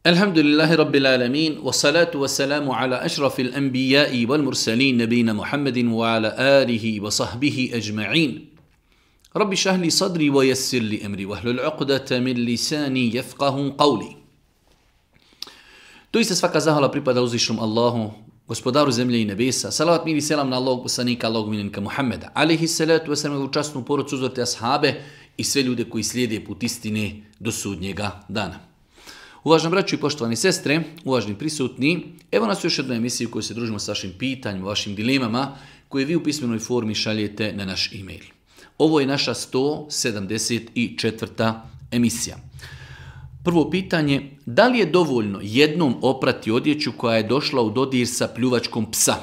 Alhamdulillahi Rabbil Alamin, wa salatu wa salamu ala ašrafil anbijai wal mursalin, nabina Muhammedin wa ala alihi wa sahbihi ajma'in. Rabbi šahli sadri wa yassir li amri, wa hlul uqdata min lisani yafqahu qawli. Doista svaka zahvala pripada uzvišnom Allahu, gospodaru zemlje i nebesa. Salavat mir i selam na Allahog poslanika, Allahog miljenika Muhammeda. Alihi salatu wa salam, časnu porodcu, uzorte ashabe i sve ljude koji slijede put istine do sudnjega dana. Uvaženi braćo i poštovani sestre, uvaženi prisutni, evo nas u još jednoj emisiji u kojoj se družimo s vašim pitanjima, vašim dilemama, koje vi u pismenoj formi šaljete na naš e-mail. Ovo je naša 174. emisija. Prvo pitanje, da li je dovoljno jednom oprati odjeću koja je došla u dodir sa pljuvačkom psa?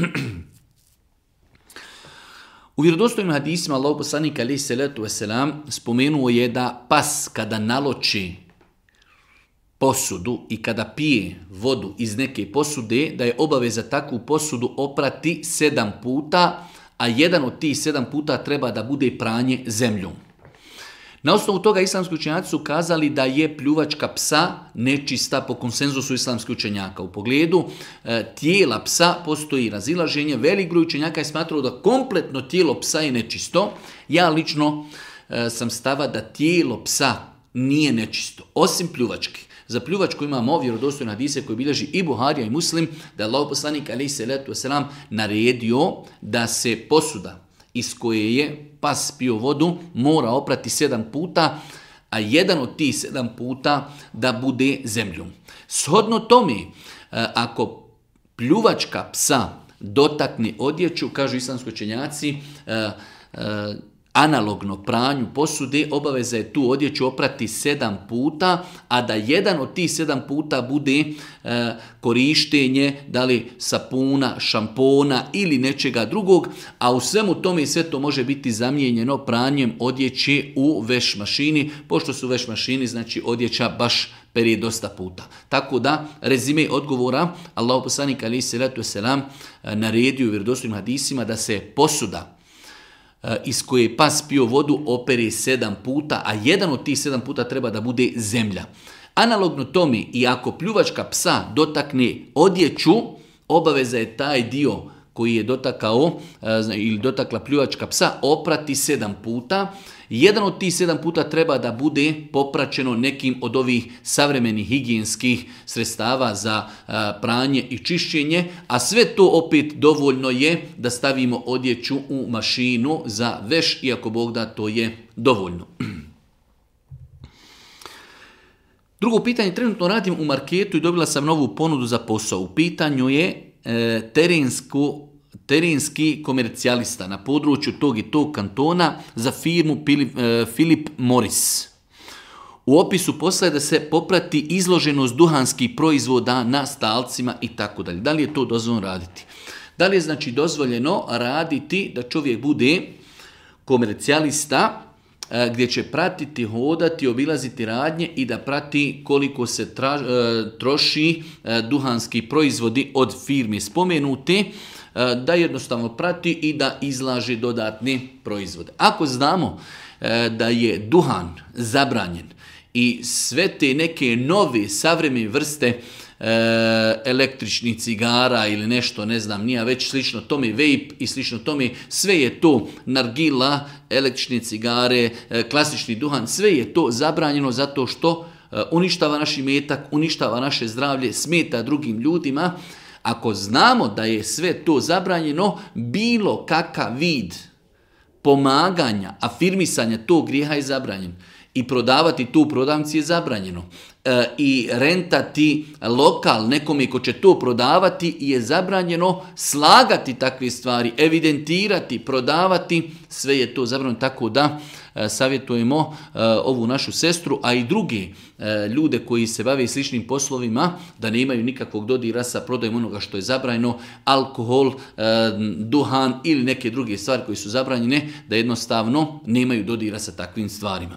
U vjerodostojnim hadisima Allahov poslanik alejhi selatu vesselam spomenuo je da pas kada naloči posudu i kada pije vodu iz neke posude, da je obaveza takvu posudu oprati 7 puta, a jedan od tih 7 puta treba da bude pranje zemljom. Na osnovu toga islamski učenjaci su kazali da je pljuvačka psa nečista po konsenzusu islamskih učenjaka. U pogledu tijela psa postoji razilaženje. Velik broj učenjaka je smatrao da kompletno tijelo psa je nečisto. Ja lično sam stava da tijelo psa nije nečisto, osim pljuvački. Za pljuvačku imamo vjerodostojne hadise koji bilježi i Buharija i Muslim, da je Allahov poslanik alejhi selatu vesselam naredio da se posuda iz koje je pas pio vodu mora oprati 7 puta, a jedan od tih 7 puta da bude zemljom. Shodno tome, ako pljuvačka psa dotakne odjeću, kažu islamski učenjaci, analogno pranju posude, obaveza je tu odjeću oprati 7 puta, a da jedan od tih 7 puta bude korištenje, da li sapuna, šampona ili nečega drugog, a u svemu tome sve to može biti zamijenjeno pranjem odjeće u veš mašini, pošto su veš mašini, znači odjeća baš pere dosta puta. Tako da, rezime odgovora, Allahov poslanik alejhi selatu vesselam naredio u vjerodostojnim hadisima da se posuda iz koje je pas pio vodu opere 7 puta, a jedan od tih 7 puta treba da bude zemlja. Analogno tome, i ako pljuvačka psa dotakne odjeću, obaveza je taj dio koji je dotakao ili dotakla pljuvačka psa oprati 7 puta. Jedan od tih 7 puta treba da bude popraćeno nekim od ovih savremenih higijenskih sredstava za pranje i čišćenje, a sve to opet dovoljno je da stavimo odjeću u mašinu za veš, iako Bog da to je dovoljno. Drugo pitanje, trenutno radim u marketu i dobila sam novu ponudu za posao. U pitanju je terenski komercijalista na području tog i tog kantona za firmu Philip Morris. U opisu posla je da se poprati izloženost duhanskih proizvoda na stalcima itd. Da li je to dozvoljeno raditi? Da li je znači dozvoljeno raditi da čovjek bude komercijalista gdje će pratiti, hodati, obilaziti radnje i da prati koliko se troši duhanski proizvodi od firme spomenute, da jednostavno prati i da izlaže dodatne proizvode. Ako znamo da je duhan zabranjen i sve te neke nove savremene vrste električnih cigara ili nešto, ne znam, nije već slično tome, vape i slično tome, sve je to nargila, električne cigare, klasični duhan, sve je to zabranjeno zato što uništava naš imetak, uništava naše zdravlje, smeta drugim ljudima. Ako znamo da je sve to zabranjeno, bilo kakav vid pomaganja, afirmisanja tog grijeha je zabranjen. I prodavati tu u prodavnici je zabranjeno. I rentati lokal nekome ko će to prodavati je zabranjeno. Slagati takve stvari, evidentirati, prodavati, sve je to zabranjeno. Tako da savjetujemo ovu našu sestru, a i druge ljude koji se bave sličnim poslovima, da ne imaju nikakvog dodira sa prodajom onoga što je zabranjeno, alkohol, duhan ili neke druge stvari koje su zabranjene, da jednostavno nemaju dodira sa takvim stvarima.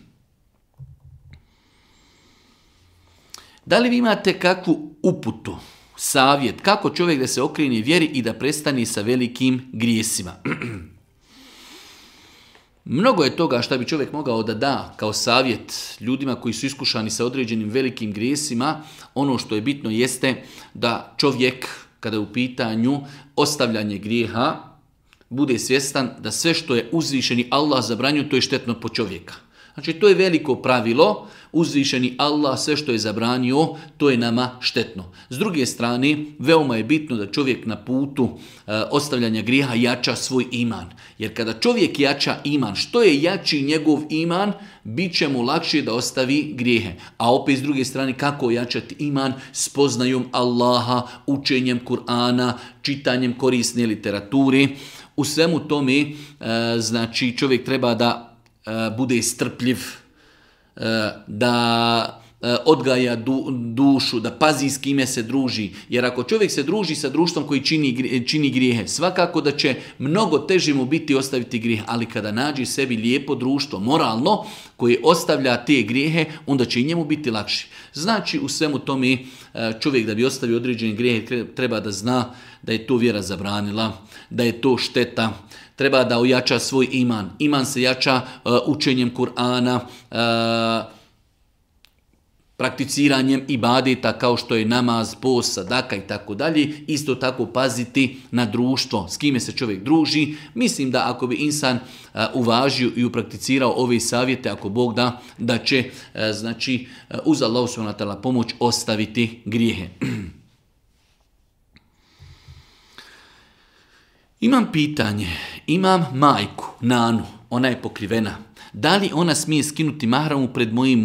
Da li vi imate kakvu uputu, savjet, kako čovjek da se okrene vjeri i da prestane sa velikim grijesima? Mnogo je toga što bi čovjek mogao da da kao savjet ljudima koji su iskušani sa određenim velikim grijesima. Ono što je bitno jeste da čovjek, kada je u pitanju ostavljanje grijeha, bude svjestan da sve što je uzvišeni Allah zabranio, to je štetno po čovjeka. Znači, to je veliko pravilo, uzvišeni Allah sve što je zabranio, to je nama štetno. S druge strane, veoma je bitno da čovjek na putu ostavljanja grijeha jača svoj iman. Jer kada čovjek jača iman, što je jači njegov iman, bit će mu lakše da ostavi grijehe. A opet s druge strane, kako jačati iman? Spoznajom Allaha, učenjem Kur'ana, čitanjem korisne literature. U svemu tome, znači, čovjek treba da bude strpljiv, da odgaja dušu, da pazi s kime se druži. Jer ako čovjek se druži sa društvom koji čini grijehe, svakako da će mnogo teže mu biti ostaviti grijeh. Ali kada nađe sebi lijepo društvo, moralno, koje ostavlja te grijehe, onda će i njemu biti lakše. Znači, u svemu tome čovjek da bi ostavio određene grijehe treba da zna da je to vjera zabranila, da je to šteta. Treba da ojača svoj iman. Iman se jača učenjem Kur'ana, prakticiranjem ibadeta kao što je namaz, post, sadaka i tako dalje. Isto tako paziti na društvo, s kime se čovjek druži. Mislim da ako bi insan uvažio i uprakticirao ove savjete, ako Bog da će znači, uz Allahu subhanahu wa ta'ala pomoć ostaviti grijehe. Imam pitanje, imam majku, nanu, ona je pokrivena. Da li ona smije skinuti mahramu pred mojim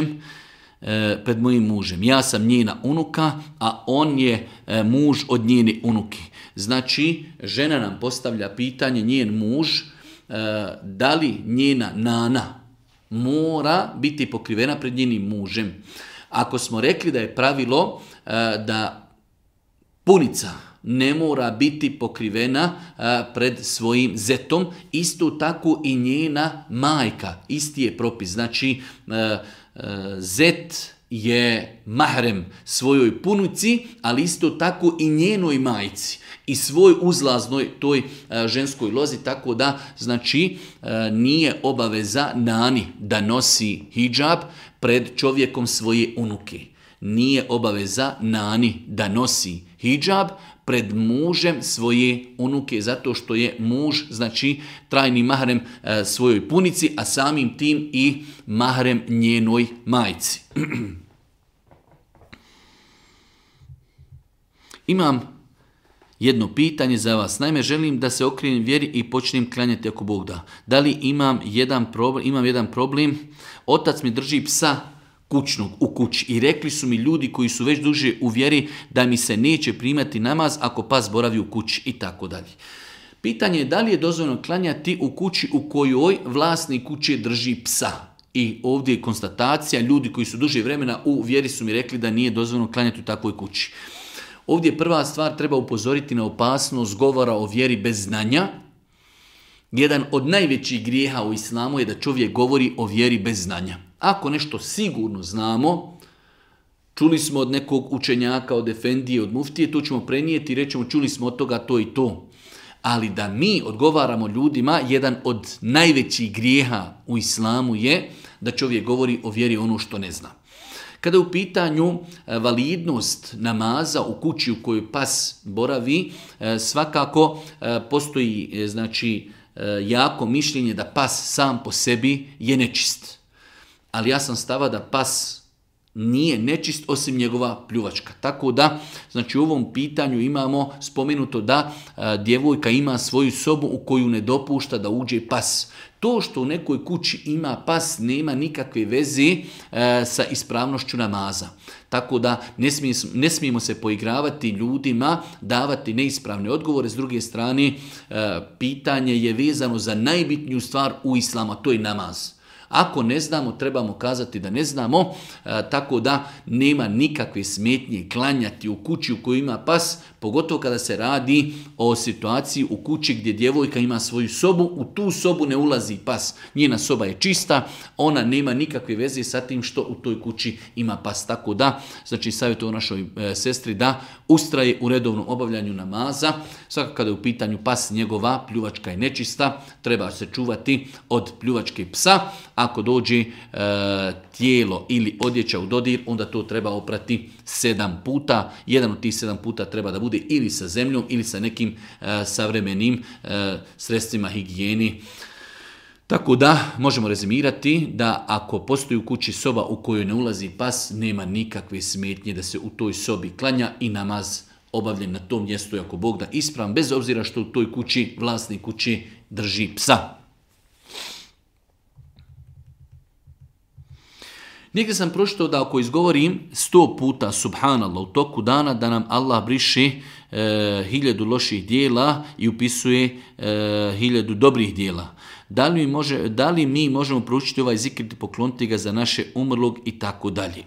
mužem? Ja sam njena unuka, a on je muž od njene unuke. Znači, žena nam postavlja pitanje, njen muž, da li njena nana mora biti pokrivena pred njenim mužem. Ako smo rekli da je pravilo da punica ne mora biti pokrivena pred svojim zetom, isto tako i njena majka, isti je propis. Znači, zet je mahrem svojoj punici, ali isto tako i njenoj majci i svoj uzlaznoj toj ženskoj lozi, tako da znači nije obaveza nani da nosi hidžab pred čovjekom svoje unuke. Nije obaveza nani da nosi hidžab pred mužem svoje unuke, zato što je muž, znači, trajni mahrem svojoj punici, a samim tim i mahrem njenoj majci. Imam jedno pitanje za vas. Naime, želim da se okrenem vjeri i počnem klanjati ako Bog da. Da li imam jedan problem? Otac mi drži psa kućnog u kući i rekli su mi ljudi koji su već duže u vjeri da mi se neće primati namaz ako pas boravi u kući i tako dalje. Pitanje je da li je dozvoljeno klanjati u kući u kojoj vlasnik kuće drži psa. I ovdje je konstatacija, ljudi koji su duže vremena u vjeri su mi rekli da nije dozvoljeno klanjati u takvoj kući. Ovdje prva stvar treba upozoriti na opasnost govora o vjeri bez znanja. Jedan od najvećih grijeha u islamu je da čovjek govori o vjeri bez znanja. Ako nešto sigurno znamo, čuli smo od nekog učenjaka, od efendije, od muftije, to ćemo prenijeti i rećemo čuli smo od toga to i to. Ali da mi odgovaramo ljudima, jedan od najvećih grijeha u islamu je da čovjek govori o vjeri ono što ne zna. Kada je u pitanju validnost namaza u kući u kojoj pas boravi, svakako postoji znači, jako mišljenje da pas sam po sebi je nečist. Ali ja sam stava da pas nije nečist osim njegova pljuvačka. Tako da, znači u ovom pitanju imamo spomenuto da djevojka ima svoju sobu u koju ne dopušta da uđe pas. To što u nekoj kući ima pas nema nikakve veze sa ispravnošću namaza. Tako da ne smijemo se poigravati ljudima, davati neispravne odgovore. S druge strane, pitanje je vezano za najbitniju stvar u islamu, to je namaz. Ako ne znamo, trebamo kazati da ne znamo, tako da nema nikakve smetnje klanjati u kući u kojoj ima pas, pogotovo kada se radi o situaciji u kući gdje djevojka ima svoju sobu, u tu sobu ne ulazi pas. Njena soba je čista, ona nema nikakve veze sa tim što u toj kući ima pas. Tako da, znači savjetujem našoj sestri da ustraje u redovnom obavljanju namaza. Svakako kada je u pitanju pas, njegova pljuvačka je nečista, treba se čuvati od pljuvačke psa. Ako dođe tijelo ili odjeća u dodir, onda to treba oprati 7 puta. Jedan od tih 7 puta treba da bude ili sa zemljom ili sa nekim savremenim sredstvima higijeni. Tako da možemo rezimirati da ako postoji u kući soba u kojoj ne ulazi pas, nema nikakve smetnje da se u toj sobi klanja i namaz obavljen na tom mjestu, ako Bog da ispravan, bez obzira što u toj kući vlasnik kući drži psa. Negdje sam pročitao da ako izgovorim 100 puta subhanallah u toku dana, da nam Allah briše 1000 loših dijela i upisuje 1000 dobrih dijela. Da li mi možemo proučiti ovaj zikr i pokloniti ga za naše umrlog i tako dalje?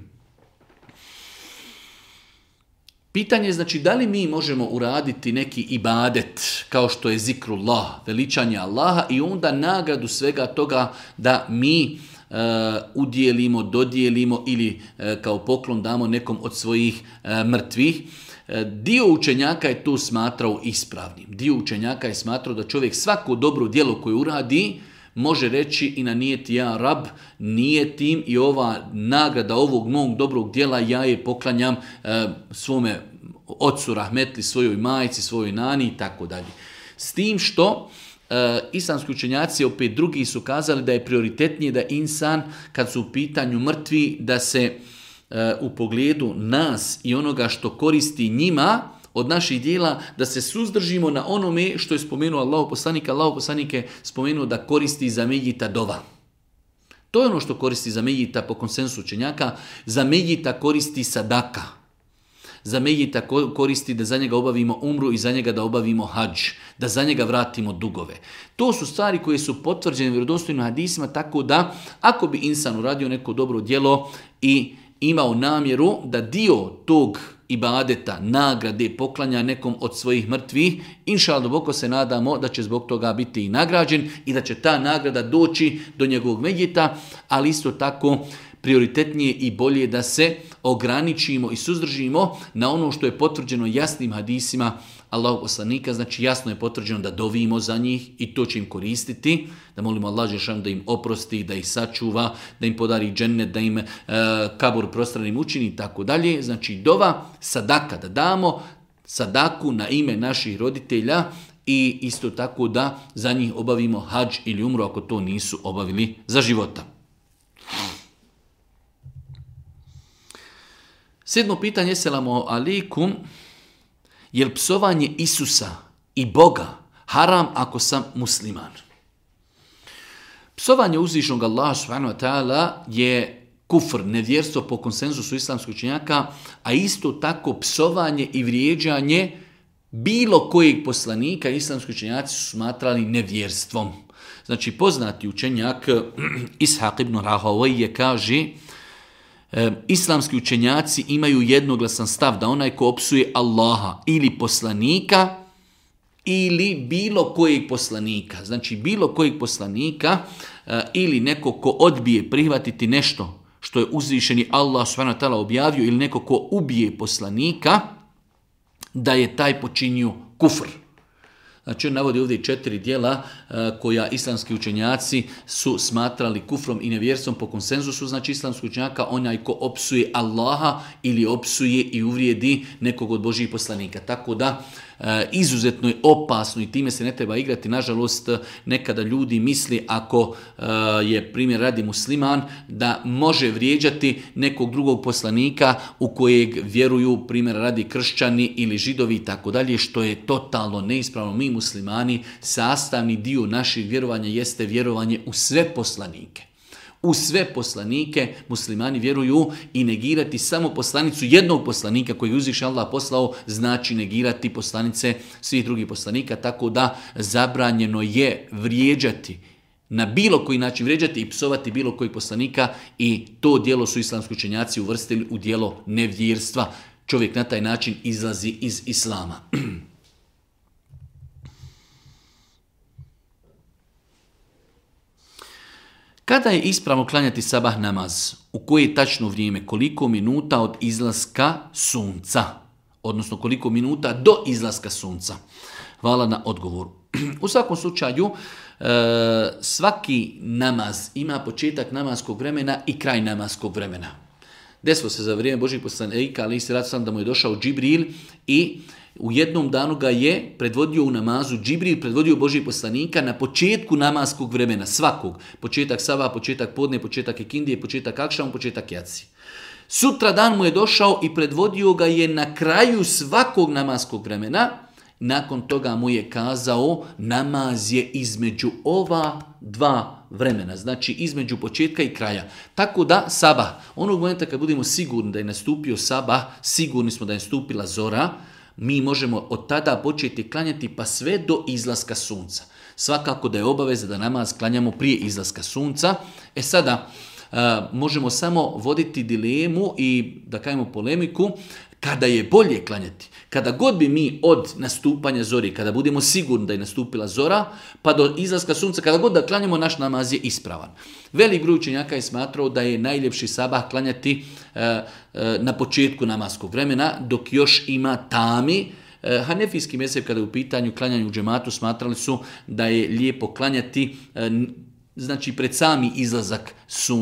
Pitanje je znači da li mi možemo uraditi neki ibadet kao što je zikrullah, veličanje Allaha i onda nagradu svega toga da mi udjelimo, dodijelimo ili kao poklon damo nekom od svojih mrtvih. Dio učenjaka je to smatrao ispravnim. Dio učenjaka je smatrao da čovjek svako dobro djelo koje uradi može reći i na nijeti ja rab, nijetim i ova nagrada ovog mog dobrog djela ja je poklanjam svome ocu rahmetli, svojoj majci, svojoj nani i tako dalje. S tim što islamski učenjaci, opet drugi, su kazali da je prioritetnije da insan, kad su u pitanju mrtvi, da se u pogledu nas i onoga što koristi njima od naših dijela, da se suzdržimo na onome što je spomenuo Allahu poslanik. Allahu poslanik je spomenuo da koristi za mejita dova. To je ono što koristi za mejita po konsensu učenjaka. Za mejita koristi sadaka. Za mejita koristi da za njega obavimo umru i za njega da obavimo hadž, da za njega vratimo dugove. To su stvari koje su potvrđene vjerodostojnim hadisima, tako da ako bi insan uradio neko dobro djelo i imao namjeru da dio tog ibadeta, nagrade, poklanja nekom od svojih mrtvih, inšallah duboko se nadamo da će zbog toga biti i nagrađen i da će ta nagrada doći do njegovog mejita, ali isto tako prioritetnije i bolje da se ograničimo i suzdržimo na ono što je potvrđeno jasnim hadisima Allahog poslanika. Znači jasno je potvrđeno da dovimo za njih i to će im koristiti, da molimo Allah dželešanu da im oprosti, da ih sačuva, da im podari džennet, da im kabur prostranim učini i tako dalje. Znači dova, sadaka, da damo sadaku na ime naših roditelja i isto tako da za njih obavimo hadž ili umru ako to nisu obavili za života. 7. pitanje, selamu alaikum, je li psovanje Isusa i Boga haram ako sam musliman? Psovanje uzvišnog Allaha subhanahu wa ta'ala je kufr, nevjerstvo po konsenzusu islamskih učenjaka, a isto tako psovanje i vrijeđanje bilo kojeg poslanika islamski učenjaci su smatrali nevjerstvom. Znači poznati učenjak Ishaq ibn Rahawayh kaže: islamski učenjaci imaju jednoglasan stav da onaj ko opsuje Allaha ili poslanika ili bilo kojeg poslanika, znači bilo kojeg poslanika ili neko ko odbije prihvatiti nešto što je uzvišeni Allah subhanahu wa ta'ala objavio ili neko ko ubije poslanika, da je taj počinio kufr. Znači on navodi ovdje 4 djela koja islamski učenjaci su smatrali kufrom i nevjerstvom po konsenzusu. Znači islamski učenjaka onaj ko opsuje Allaha ili opsuje i uvrijedi nekog od Božjih poslanika. Tako da izuzetno je opasno i time se ne treba igrati. Nažalost, nekada ljudi misli ako je primjer radi musliman da može vrijeđati nekog drugog poslanika u kojeg vjeruju primjer radi kršćani ili židovi i tako dalje, što je totalno neispravno. Mi muslimani, sastavni dio naših vjerovanja jeste vjerovanje u sve poslanike. U sve poslanike muslimani vjeruju i negirati samo poslanicu jednog poslanika koji je uzvišen Allah poslao znači negirati poslanice svih drugih poslanika, tako da zabranjeno je vrijeđati na bilo koji način vrijeđati i psovati bilo kojeg poslanika i to djelo su islamski učenjaci uvrstili u djelo nevjerstva. Čovjek na taj način izlazi iz islama. Kada je ispravno klanjati sabah namaz? U koje je tačno vrijeme? Koliko minuta od izlaska sunca? Odnosno koliko minuta do izlaska sunca? Hvala na odgovoru. U svakom slučaju, svaki namaz ima početak namaskog vremena i kraj namaskog vremena. Desilo se za vrijeme Božih poslanika, ali se radi da mu je došao Džibril i u jednom danu ga je predvodio u namazu Džibril, predvodio Božih poslanika na početku namaskog vremena, svakog. Početak sabah, početak podne, početak ikindije, početak akšam, početak jaci. Sutra dan mu je došao i predvodio ga je na kraju svakog namaskog vremena. Nakon toga mu je kazao, namaz je između ova dva vremena, znači između početka i kraja. Tako da sabah, onog momenta kad budemo sigurni da je nastupio sabah, sigurni smo da je nastupila zora, mi možemo od tada početi klanjati pa sve do izlaska sunca. Svakako da je obaveza da namaz klanjamo prije izlaska sunca. Sada možemo samo voditi dilemu i da kažemo polemiku kada je bolje klanjati. Kada god bi mi od nastupanja zori, kada budemo sigurni da je nastupila zora, pa do izlaska sunca, kada god da klanjamo, naš namaz je ispravan. Velik broj učenjaka je smatrao da je najljepši sabah klanjati na početku namaskog vremena, dok još ima tami. Hanefijski mezheb kada je u pitanju klanjanja u džematu smatrali su da je lijepo klanjati znači pred sami izlazak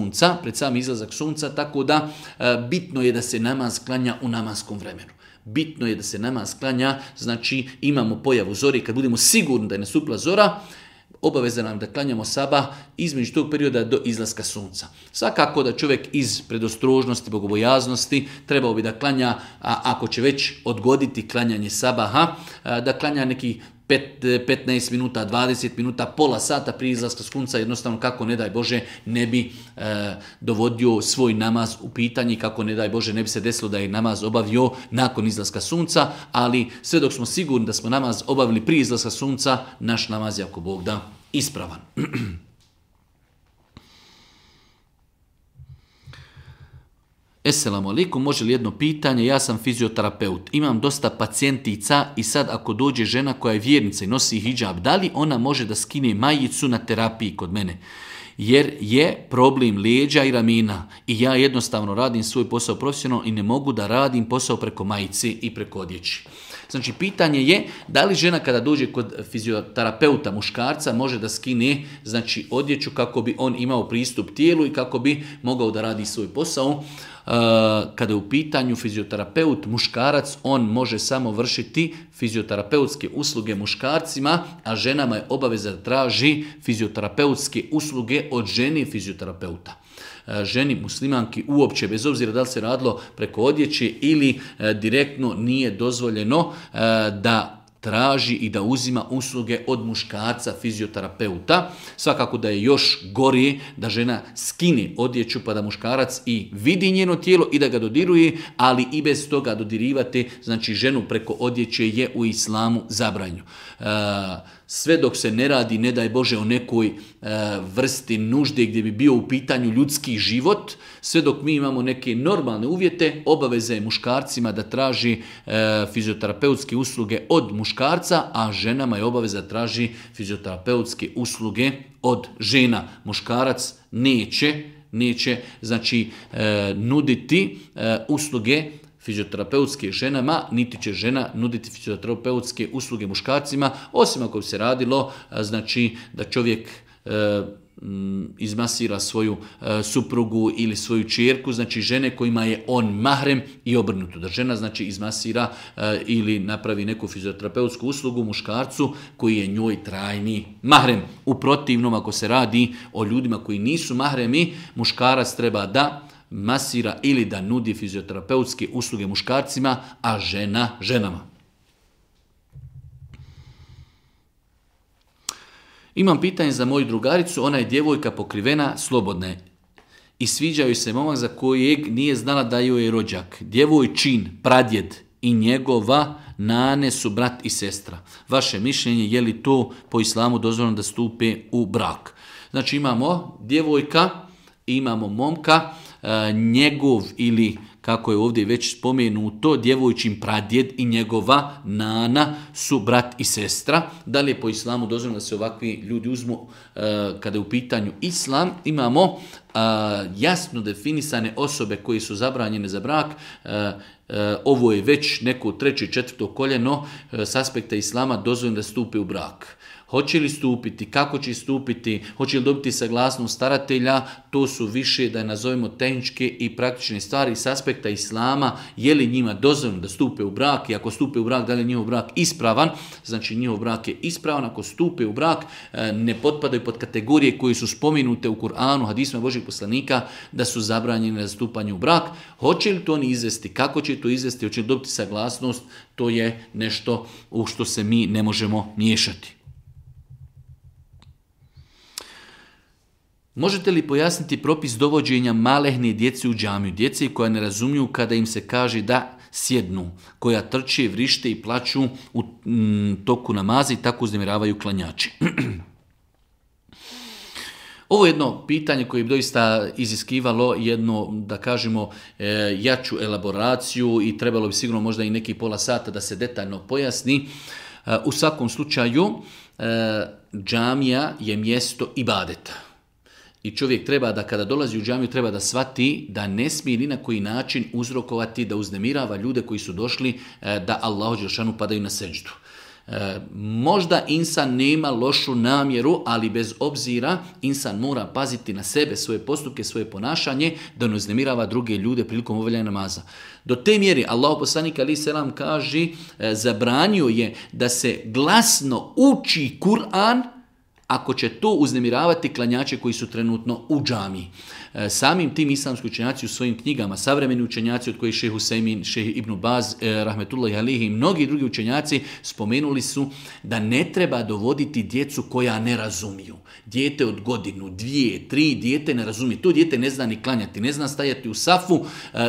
sunca, tako da bitno je da se namaz klanja u namaskom vremenu. Bitno je da se namaz klanja, znači imamo pojavu zori, kad budemo sigurni da je nastupila zora, obaveza nam da klanjamo sabah između tog perioda do izlaska sunca. Svakako da čovjek iz predostrožnosti, bogobojaznosti trebao bi da klanja, a ako će već odgoditi klanjanje sabaha, da klanja neki 15 minuta, 20 minuta, pola sata prije izlaska sunca, jednostavno kako ne daj Bože ne bi dovodio svoj namaz u pitanje, kako ne daj Bože ne bi se desilo da je namaz obavio nakon izlaska sunca, ali sve dok smo sigurni da smo namaz obavili prije izlaska sunca, naš namaz je ako Bog da ispravan. Esselamu alaikum, može li jedno pitanje? Ja sam fizioterapeut, imam dosta pacijentica i sad ako dođe žena koja je vjernica i nosi hidžab, da li ona može da skine majicu na terapiji kod mene? Jer je problem leđa i ramena i ja jednostavno radim svoj posao profesionalno i ne mogu da radim posao preko majice i preko odjeći. Znači, pitanje je da li žena kada dođe kod fizioterapeuta muškarca može da skine znači, odjeću kako bi on imao pristup tijelu i kako bi mogao da radi svoj posao. Kada je u pitanju fizioterapeut muškarac, on može samo vršiti fizioterapeutske usluge muškarcima, a ženama je obaveza da traži fizioterapeutske usluge od žene fizioterapeuta. Ženi muslimanki uopće, bez obzira da li se radilo preko odjeće ili direktno, nije dozvoljeno da traži i da uzima usluge od muškarca fizioterapeuta. Svakako da je još gore da žena skine odjeću pa da muškarac i vidi njeno tijelo i da ga dodiruje, ali i bez toga dodirivati, znači ženu preko odjeće je u islamu zabranjeno. Sve dok se ne radi, ne daj Bože, o nekoj vrsti nužde gdje bi bio u pitanju ljudski život, sve dok mi imamo neke normalne uvjete, obaveza je muškarcima da traži fizioterapeutske usluge od muškarca, a ženama je obaveza da traži fizioterapeutske usluge od žena. Muškarac neće znači nuditi usluge fizioterapeutske ženama, niti će žena nuditi fizioterapeutske usluge muškarcima, osim ako bi se radilo znači da čovjek izmasira svoju suprugu ili svoju ćerku, znači žene kojima je on mahrem i obrnuto. Da žena znači izmasira ili napravi neku fizioterapeutsku uslugu muškarcu koji je njoj trajni mahrem. U protivnom, ako se radi o ljudima koji nisu mahremi, muškarac treba da masira ili da nudi fizioterapeutske usluge muškarcima, a žena ženama. Imam pitanje za moju drugaricu, ona je djevojka pokrivena, slobodna je. I sviđa joj se momak za kojeg nije znala da joj je rođak. Djevojčin, pradjed i njegova nane su brat i sestra. Vaše mišljenje, je li to po islamu dozvoljeno da stupe u brak? Znači imamo djevojka, imamo momka, njegov ili kako je ovdje već spomenuto, djevojčin pradjed i njegova nana su brat i sestra. Da li je po islamu dozvoljeno da se ovakvi ljudi uzmu kada je u pitanju islam? Imamo jasno definisane osobe koje su zabranjene za brak. Ovo je već neko treće i četvrto koljeno s aspekta islama dozvoljeno da stupe u brak. Hoće li stupiti, kako će stupiti, hoće li dobiti saglasnost staratelja, to su više, da je nazovemo, tehničke i praktične stvari s aspekta islama. Je li njima dozvoljeno da stupe u brak i ako stupe u brak, da li je njihov brak ispravan? Znači njihov brak je ispravan. Ako stupe u brak, ne potpadaju pod kategorije koje su spomenute u Kur'anu, hadisima Božih poslanika, da su zabranjene za stupanje u brak. Hoće li to oni izvesti, kako će to izvesti, hoće li dobiti saglasnost, to je nešto u što se mi ne možemo miješati. Možete li pojasniti propis dovođenja malehne djece u džamiju? Djece koja ne razumiju kada im se kaže da sjednu, koja trče, vrište i plaću u toku namaza i tako uznemiravaju klanjači. Ovo je jedno pitanje koje bi doista iziskivalo jedno, da kažemo, jaču elaboraciju i trebalo bi sigurno možda i neki pola sata da se detaljno pojasni. U svakom slučaju, džamija je mjesto ibadeta. I čovjek treba da kada dolazi u džamiju treba da shvati da ne smije ni na koji način uzrokovati da uznemirava ljude koji su došli da Allahu dželešanu padaju na seđdu. Možda insan nema lošu namjeru, ali bez obzira insan mora paziti na sebe, svoje postupke, svoje ponašanje, da ne uznemirava druge ljude prilikom obavljanja namaza. Do te mjeri Allahu poslanik alejhi selam kaže, zabranio je da se glasno uči Kur'an ako će to uznemiravati klanjače koji su trenutno u džamiji. Samim tim islamski učenjaci u svojim knjigama, savremeni učenjaci od kojih šejh Husejmin, šejh Ibn Baz, rahmetullahi alihi i mnogi drugi učenjaci spomenuli su da ne treba dovoditi djecu koja ne razumiju. Dijete od godinu, 2, 3, dijete ne razumije. To dijete ne zna ni klanjati, ne zna stajati u safu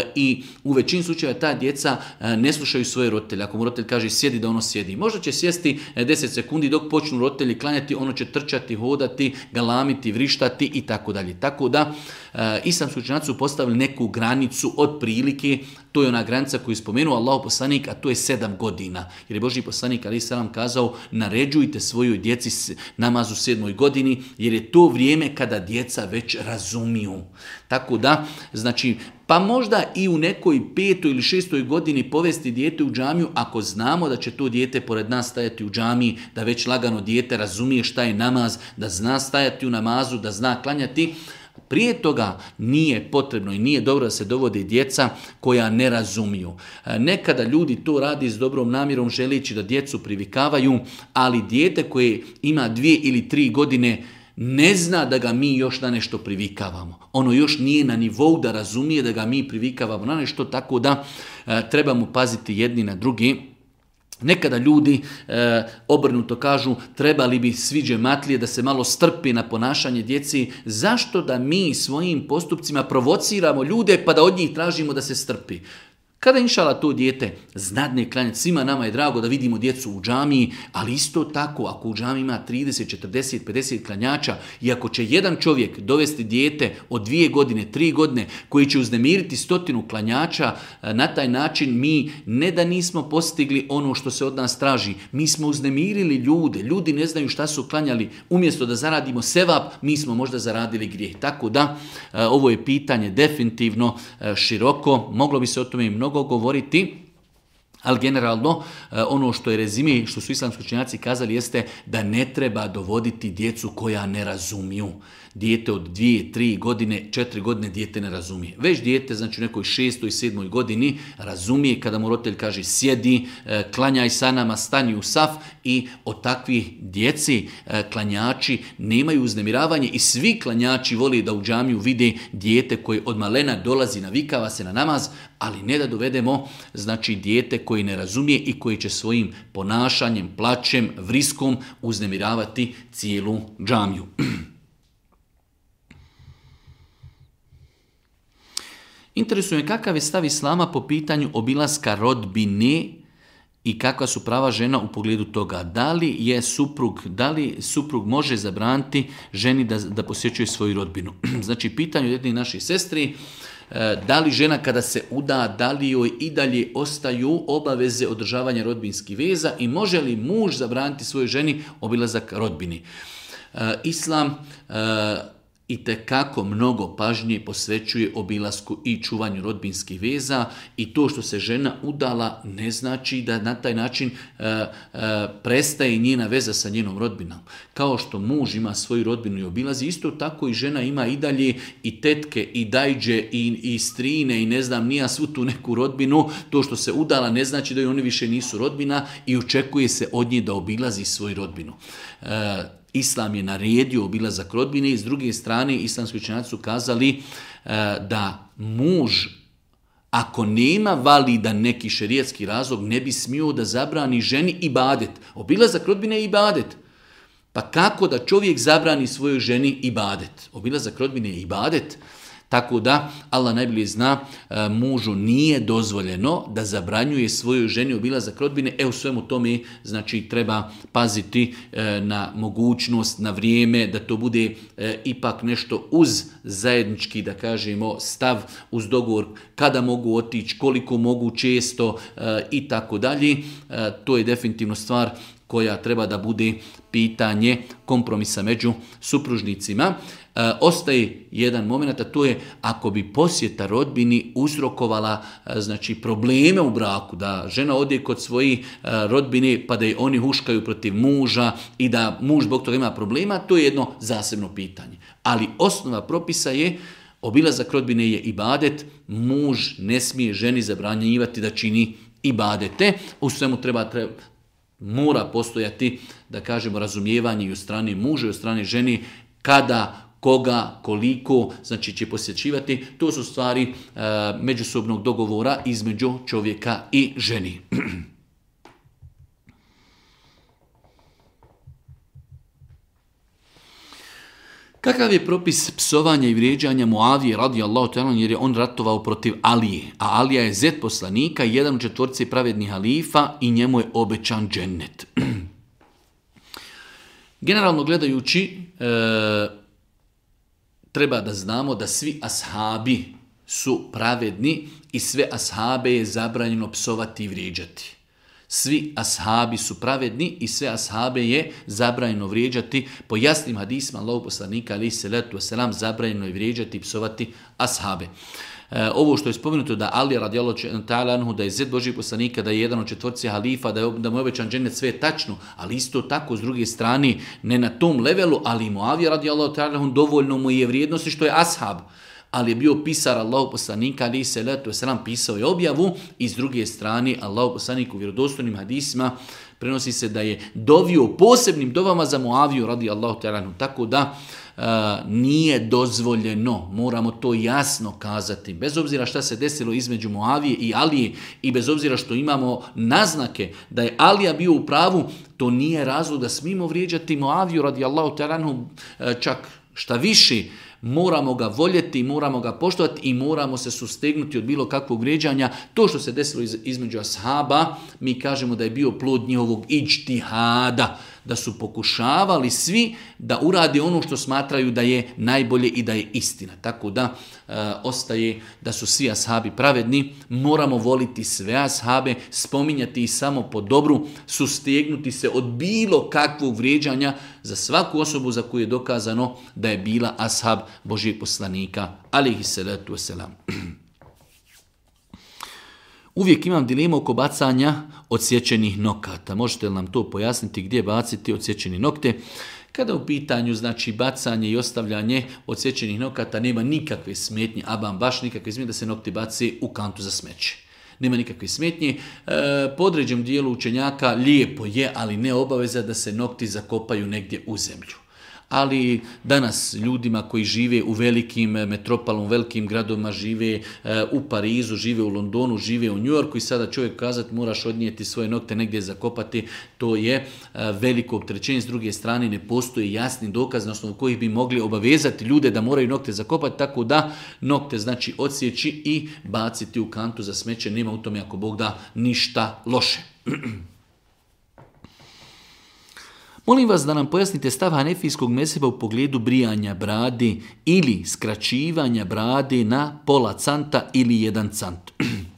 i u većini slučajeva ta djeca ne slušaju svoje roditelje. Ako mu roditelj kaže sjedi, da ono sjedi. Možda će sjesti 10 sekundi dok počnu roditelji klanjati, ono će trčati, hodati, galamiti, vrištati i tako dalje. Tako da islamski učenjaci su postavili neku granicu od prilike, to je ona granica koju je spomenuo Allahu poslanik, a to je 7 godina. Jer je Božji poslanik alejhi selam kazao, naređujte svojoj djeci namaz u 7. godini, jer je to vrijeme kada djeca već razumiju. Tako da, znači, pa možda i u nekoj 5. ili 6. godini povesti dijete u džamiju, ako znamo da će to dijete pored nas stajati u džamiji, da već lagano dijete razumije šta je namaz, da zna stajati u namazu, da zna klanjati. Prije toga nije potrebno i nije dobro da se dovode djeca koja ne razumiju. Nekada ljudi to radi s dobrom namjerom želeći da djecu privikavaju, ali dijete koje ima 2 ili 3 godine ne zna da ga mi još na nešto privikavamo. Ono još nije na nivou da razumije da ga mi privikavamo na nešto, tako da trebamo paziti jedni na drugi. Nekada ljudi obrnuto kažu trebali bi svi džematlije da se malo strpi na ponašanje djeci. Zašto da mi svojim postupcima provociramo ljude pa da od njih tražimo da se strpi? Kada inšala to dijete znadne klanjati, svima nama je drago da vidimo djecu u džamiji, ali isto tako ako u džamiji ima 30, 40, 50 klanjača i ako će jedan čovjek dovesti dijete od 2 godine, 3 godine koji će uznemiriti 100 klanjača, na taj način mi ne da nismo postigli ono što se od nas traži, mi smo uznemirili ljude, ljudi ne znaju šta su klanjali, umjesto da zaradimo sevap, mi smo možda zaradili grijeh. Tako da ovo je pitanje definitivno široko, moglo bi se o tome i mnogo govoriti, ali generalno ono što je rezime, što su islamski učenjaci kazali jeste da ne treba dovoditi djecu koja ne razumiju. Dijete od 2, 3 godine, 4 godine dijete ne razumije. Već dijete, znači u nekoj 6. i 7. godini razumije kada mu roditelj kaže sjedi, klanjaj sa nama, stani u saf i od takvih djeci klanjači nemaju uznemiravanje i svi klanjači vole da u džamiju vide dijete koje od malena dolazi, navikava se na namaz, ali ne da dovedemo znači dijete koje ne razumije i koje će svojim ponašanjem, plačem, vriskom uznemiravati cijelu džamiju. Interesuje me kakav je stav islama po pitanju obilaska rodbine i kakva su prava žena u pogledu toga. Da li suprug može zabraniti ženi da posjećuje svoju rodbinu? Znači, pitanje jedne naših sestri, da li žena kada se uda, da li joj i dalje ostaju obaveze održavanja rodbinskih veza i može li muž zabraniti svojoj ženi obilazak rodbini? Islam itekako mnogo pažnje posvećuje obilasku i čuvanju rodbinskih veza i to što se žena udala ne znači da na taj način prestaje njena veza sa njenom rodbinom. Kao što muž ima svoju rodbinu i obilazi, isto tako i žena ima i dalje i tetke i dajđe i strine i ne znam nija svu tu neku rodbinu. To što se udala ne znači da oni više nisu rodbina i očekuje se od nje da obilazi svoju rodbinu. Islam je naredio obilazak rodbine i s druge strane islamski učenjaci su kazali da muž, ako nema validan neki šerijatski razlog, ne bi smio da zabrani ženi ibadet. Obilazak rodbine je ibadet. Pa kako da čovjek zabrani svojoj ženi ibadet? Obilazak rodbine je ibadet. Tako da, Allah najbolje zna, mužu nije dozvoljeno da zabranjuje svojoj ženi obilazak rodbine. U svemu tome znači treba paziti na mogućnost, na vrijeme, da to bude ipak nešto uz zajednički, da kažemo, stav, uz dogovor kada mogu otići, koliko mogu često i tako dalje. To je definitivno stvar koja treba da bude pitanje kompromisa među supružnicima. Ostaje jedan moment, a to je ako bi posjeta rodbini uzrokovala znači probleme u braku, da žena ode kod svojih rodbine pa da je oni huškaju protiv muža i da muž zbog toga ima problema, to je jedno zasebno pitanje. Ali osnova propisa je obilazak rodbine je ibadet, muž ne smije ženi zabranjivati da čini ibadete, u svemu mora postojati, da kažemo, razumijevanje i od strane muža i od strane ženi kada, koga, koliko, znači će posjećivati. To su stvari međusobnog dogovora između čovjeka i ženi. Kakav je propis psovanja i vrijeđanja Muavije radijallahu ta'ala, jer je on ratovao protiv Alije, a Alija je zet poslanika, jedan od 4 pravednih halifa i njemu je obećan džennet. Generalno gledajući, treba da znamo da svi ashabi su pravedni i sve ashabe je zabranjeno psovati i vrijeđati. Svi ashabi su pravedni i sve ashabe je zabranjeno vrijeđati. Po jasnim hadisima Allahov poslanika alejhi selatu vesselam zabranjeno je vrijeđati i psovati ashabe. Ovo što je spomenuto da Ali radijallahu ta'ala anhu, da je zet Božji poslanika, da je jedan od 4 halifa, da mu je obećan džennet, sve je tačno, ali isto tako s druge strane ne na tom levelu, ali Muavija radijallahu ta'ala anhu dovoljno mu je vrijednosti što je ashab, ali je bio pisar Allahov poslanika alejhi selatu vesselam, pisao je objavu i s druge strane Allahov poslanik u vjerodostojnim hadisima prenosi se da je dovio posebnim dovama za Muaviju radijallahu ta'ala anhu, tako da nije dozvoljeno, moramo to jasno kazati, bez obzira šta se desilo između Muavije i Alije i bez obzira što imamo naznake da je Alija bio u pravu, to nije razlog da smimo vrijeđati Muaviju radijallahu ta'ala anhu, čak šta više, moramo ga voljeti, moramo ga poštovati i moramo se sustegnuti od bilo kakvog vrijeđanja. To što se desilo između ashaba, mi kažemo da je bio plod njihovog iđtihada, da su pokušavali svi da urade ono što smatraju da je najbolje i da je istina. Tako da ostaje da su svi ashabi pravedni, moramo voliti sve ashabe, spominjati ih samo po dobru, sustegnuti se od bilo kakvog vrijeđanja za svaku osobu za koju je dokazano da je bila ashab Božijeg poslanika alejhi selatu vesselam. Uvijek imam dilemu oko bacanja odsječenih nokata. Možete li nam to pojasniti gdje baciti odsječene nokte? Kada u pitanju znači bacanje i ostavljanje odsječenih nokata nema nikakve smetnje, baš nikakve smetnje da se nokti baci u kantu za smeće. Nema nikakve smetnje. Po određenom dijelu učenjaka lijepo je, ali ne obaveza da se nokti zakopaju negdje u zemlju. Ali danas ljudima koji žive u velikim metropolama, u velikim gradovima, žive u Parizu, žive u Londonu, žive u Njujorku i sada čovjek kazati moraš odnijeti svoje nokte negdje zakopati, to je veliko opterećenje. S druge strane ne postoji jasni dokaz na osnovu kojih bi mogli obavezati ljude da moraju nokte zakopati, tako da nokte znači odsjeći i baciti u kantu za smeće, nema u tome ako Bog da ništa loše. Molim vas da nam pojasnite stav hanefijskog mezheba u pogledu brijanja bradi ili skraćivanja brade na pola canta ili 1 cant.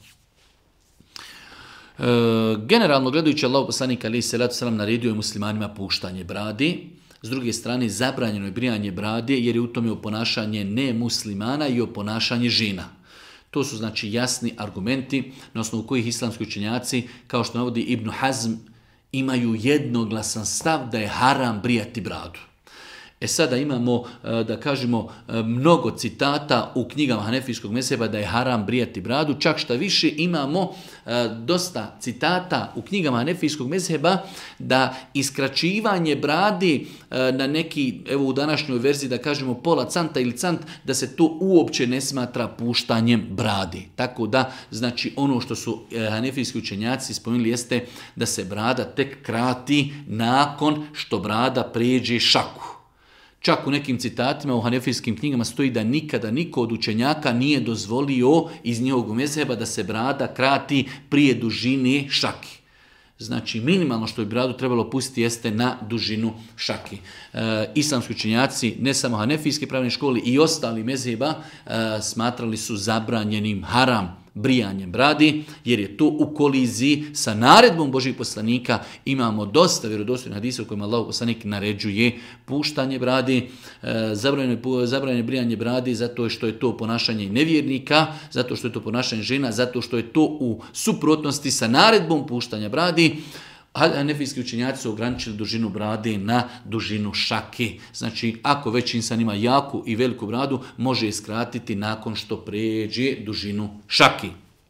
Generalno gledajući, Allahov poslanik alejhi selatu selam naredio je muslimanima puštanje bradi. S druge strane, zabranjeno je brijanje brade jer je u tome oponašanje nemuslimana i oponašanje žena. To su znači jasni argumenti na osnovu kojih islamski učenjaci, kao što navodi Ibn Hazm, imaju jednoglasan stav da je haram brijati bradu. Sada imamo, da kažemo, mnogo citata u knjigama hanefijskog mezheba da je haram brijati bradu, čak šta više imamo dosta citata u knjigama hanefijskog mezheba da iskraćivanje bradi na neki, evo u današnjoj verziji da kažemo pola canta ili cant, da se to uopće ne smatra puštanjem bradi. Tako da, znači ono što su hanefijski učenjaci spomenuli jeste da se brada tek krati nakon što brada pređe šaku. Čak u nekim citatima u hanefijskim knjigama stoji da nikada niko od učenjaka nije dozvolio iz njihovog mezheba da se brada krati prije dužine šaki. Znači minimalno što bi bradu trebalo pustiti jeste na dužinu šaki. Islamski učenjaci, ne samo hanefijske pravne škole i ostali mezheba smatrali su zabranjenim haram brijanjem bradi, jer je to u koliziji sa naredbom Božih poslanika. Imamo dosta vjerodostojnih hadisa u kojima Allahov poslanik naređuje puštanje bradi, zabranjeno brijanje bradi zato što je to ponašanje nevjernika, zato što je to ponašanje žena, zato što je to u suprotnosti sa naredbom puštanja bradi. Hanefijski učenjaci su ograničili dužinu brade na dužinu šake. Znači, ako već insan ima jaku i veliku bradu, može je skratiti nakon što pređe dužinu šaki.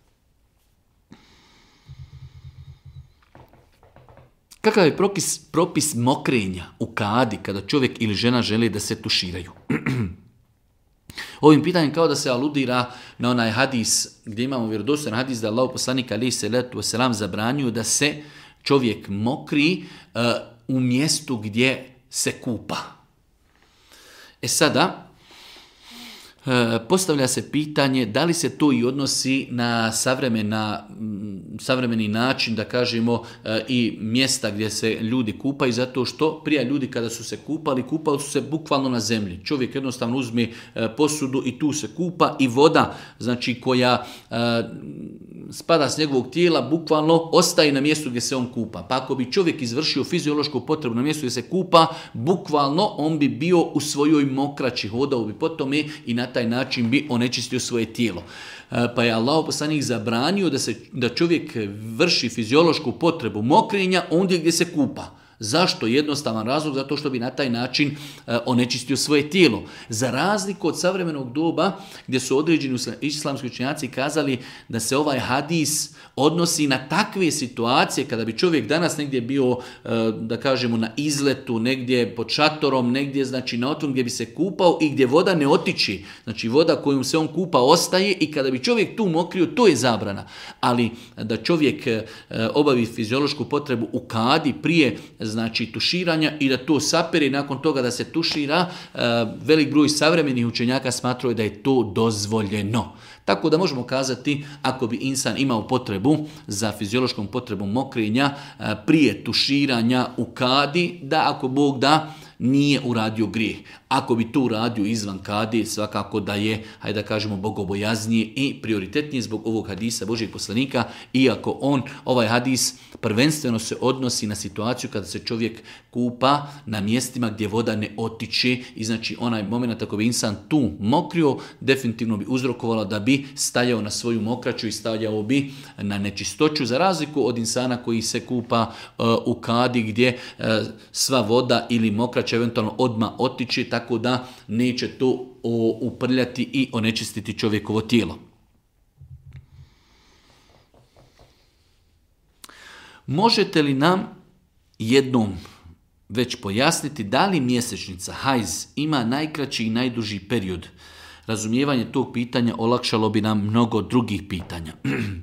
Kakav je propis mokrenja u kadi kada čovjek ili žena žele da se tuširaju? Ovim pitanjem kao da se aludira na onaj hadis gdje imamo vjerodostojan hadis da Allahov poslanik alejhi selatu vesselam zabranio da se čovjek mokri u mjestu gdje se kupa. Sada, postavlja se pitanje da li se to i odnosi na savremeni način, da kažemo, i mjesta gdje se ljudi kupaju, zato što prije ljudi kada su se kupali su se bukvalno na zemlji. Čovjek jednostavno uzme posudu i tu se kupa i voda, znači koja spada s njegovog tijela, bukvalno ostaje na mjestu gdje se on kupa. Pa ako bi čovjek izvršio fiziološku potrebu na mjestu gdje se kupa, bukvalno on bi bio u svojoj mokraći, hodao bi po tome i na taj način bi onečistio svoje tijelo. Pa je Allahov poslanik zabranio da čovjek vrši fiziološku potrebu mokrenja ondje gdje se kupa. Zašto? Jednostavan razlog, zato što bi na taj način onečistio svoje tijelo. Za razliku od savremenog doba gdje su određeni islamski učenjaci kazali da se ovaj hadis odnosi na takve situacije kada bi čovjek danas negdje bio, da kažemo, na izletu, negdje pod šatorom, negdje znači na otvorenom gdje bi se kupao i gdje voda ne otiči. Znači voda kojom se on kupa ostaje i kada bi čovjek tu mokrio, to je zabrana. Ali da čovjek obavi fiziološku potrebu u kadi prije znači tuširanja i da to sapere i nakon toga da se tušira, velik broj savremenih učenjaka smatraju da je to dozvoljeno. Tako da možemo kazati, ako bi insan imao potrebu za fiziološkom potrebom mokrenja prije tuširanja u kadi, da ako Bog da, nije uradio grijeh. Ako bi to uradio izvan kadi, svakako da je, hajde da kažemo, bogobojaznije i prioritetnije zbog ovog hadisa Božijeg poslanika, iako ovaj hadis prvenstveno se odnosi na situaciju kada se čovjek kupa na mjestima gdje voda ne otiče i znači onaj moment ako bi insan tu mokrio, definitivno bi uzrokovalo da bi stajao na svoju mokraću i stajao bi na nečistoću, za razliku od insana koji se kupa u kadi gdje sva voda ili mokraća eventualno odmah otiče, tako da neće to uprljati i onečistiti čovjekovo tijelo. Možete li nam jednom već pojasniti da li mjesečnica, hajz, ima najkraći i najduži period. Razumijevanje tog pitanja olakšalo bi nam mnogo drugih pitanja.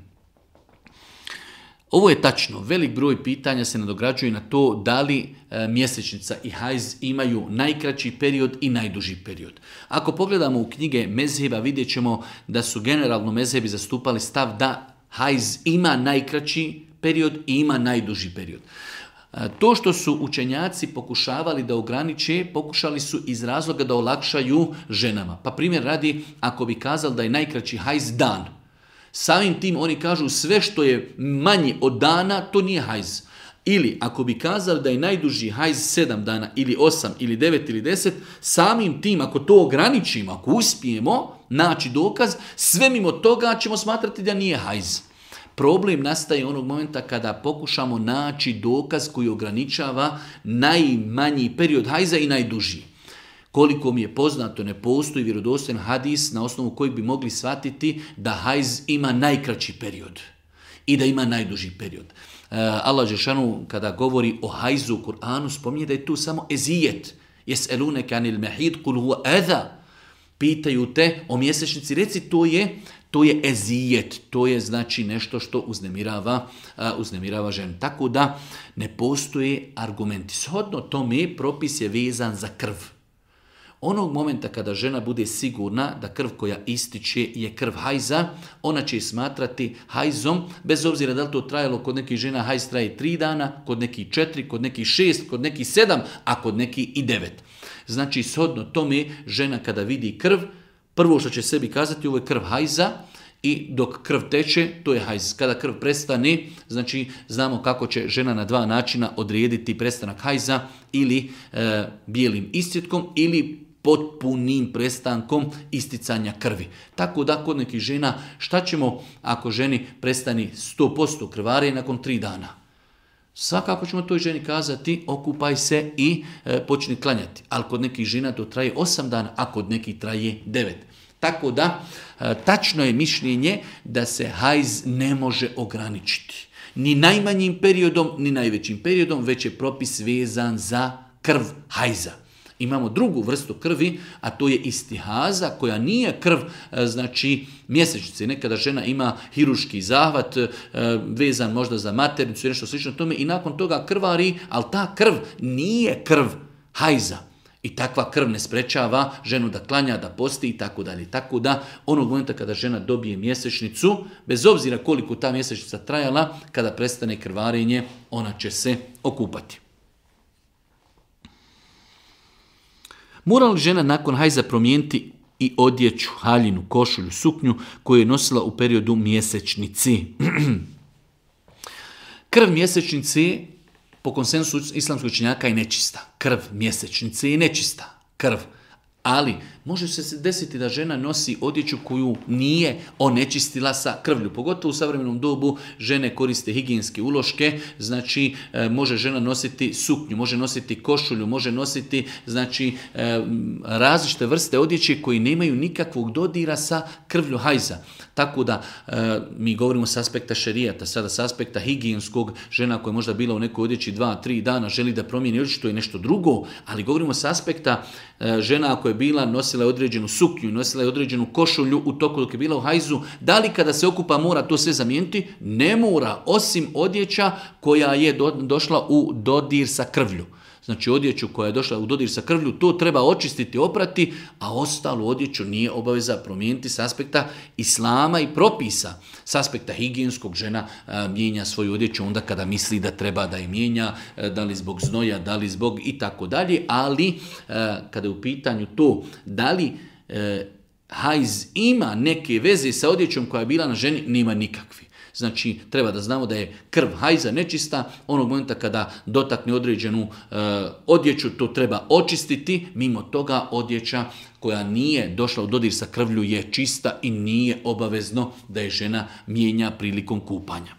Ovo je tačno, velik broj pitanja se nadograđuje na to da li mjesečnica i hajz imaju najkraći period i najduži period. Ako pogledamo u knjige mezheba, vidjet ćemo da su generalno mezhebi zastupali stav da hajz ima najkraći period i ima najduži period. To što su učenjaci pokušavali da ograniče, pokušali su iz razloga da olakšaju ženama. Pa primjer radi, ako bi kazali da je najkraći hajz dan, samim tim oni kažu sve što je manje od dana, to nije hajz. Ili ako bi kazali da je najduži hajz 7 dana ili 8 ili 9 ili 10, samim tim ako to ograničimo, ako uspijemo naći dokaz, sve mimo toga ćemo smatrati da nije hajz. Problem nastaje onog momenta kada pokušamo naći dokaz koji ograničava najmanji period hajza i najduži. Koliko mi je poznato, ne postoji vjerodostojan hadis na osnovu kojeg bi mogli shvatiti da hajz ima najkraći period i da ima najduži period. Allah dželešanu kada govori o hajzu u Kur'anu spominje da je tu samo ezijet. Jes'eluneke anil mahid kul huwa adha. Pitaju te o mjesečnici, reci to je ezijet, to je znači nešto što uznemirava ženu. Tako da ne postoje argumenti. Shodno tome propis je vezan za krv. Onog momenta kada žena bude sigurna da krv koja ističe je krv hajza, ona će smatrati hajzom, bez obzira da li to trajalo kod nekih žena hajz traje 3 dana, kod nekih 4, kod nekih 6, kod nekih 7, a kod nekih i 9. Znači, shodno tome, žena kada vidi krv, prvo što će sebi kazati, ovo je krv hajza, i dok krv teče, to je hajz. Kada krv prestane, znači znamo kako će žena na 2 načina odrediti prestanak hajza, ili bijelim iscjetkom, ili potpunim prestankom isticanja krvi. Tako da kod nekih žena, šta ćemo ako ženi prestani 100% krvarenje nakon 3 dana? Svakako ćemo toj ženi kazati okupaj se i počni klanjati. Ali kod nekih žena to traje 8 dana, a kod nekih traje 9. Tako da tačno je mišljenje da se hajz ne može ograničiti. Ni najmanjim periodom, ni najvećim periodom, već je propis vezan za krv hajza. Imamo drugu vrstu krvi, a to je istihaza, koja nije krv, znači mjesečnice. Nekada žena ima hirurški zahvat, vezan možda za maternicu i nešto slično tome, i nakon toga krvari, ali ta krv nije krv hajza. I takva krv ne sprečava ženu da klanja, da posti i tako dalje. Tako da onog momenta kada žena dobije mjesečnicu, bez obzira koliko ta mjesečnica trajala, kada prestane krvarenje, ona će se okupati. Mora li žena nakon hajza promijeniti i odjeću, haljinu, košulju, suknju koju je nosila u periodu mjesečnici? Krv mjesečnice po konsensusu islamskog učenjaka je nečista. Krv mjesečnice je nečista. Krv. Ali može se desiti da žena nosi odjeću koju nije onečistila sa krvlju. Pogotovo u savremenom dobu žene koriste higijenske uloške, znači može žena nositi suknju, može nositi košulju, može nositi znači različite vrste odjeće koji nemaju nikakvog dodira sa krvlju hajza. Tako da mi govorimo s aspekta šerijata, sada s aspekta higijenskog, žena koja je možda bila u nekoj odjeći 2-3 dana želi da promijeni odjeću, to je nešto drugo, ali govorimo s aspekta žena koja je bila, nosila je određenu suknju, nosila je određenu košulju u toku dok je bila u hajzu, da li kada se okupa mora to sve zamijeniti? Ne mora, osim odjeća koja je došla u dodir sa krvlju. Znači odjeću koja je došla u dodir sa krvlju, to treba očistiti, oprati, a ostalu odjeću nije obaveza promijeniti s aspekta islama i propisa. S aspekta higijenskog žena mijenja svoju odjeću onda kada misli da treba da je mijenja, da li zbog znoja, da li zbog i tako dalje, ali kada je u pitanju to da li hajz ima neke veze sa odjećom koja je bila na ženi, nema nikakvi. Znači, treba da znamo da je krv hajza nečista, onog momenta kada dotakne određenu odjeću, to treba očistiti, mimo toga odjeća koja nije došla u dodir sa krvlju je čista i nije obavezno da je žena mijenja prilikom kupanja.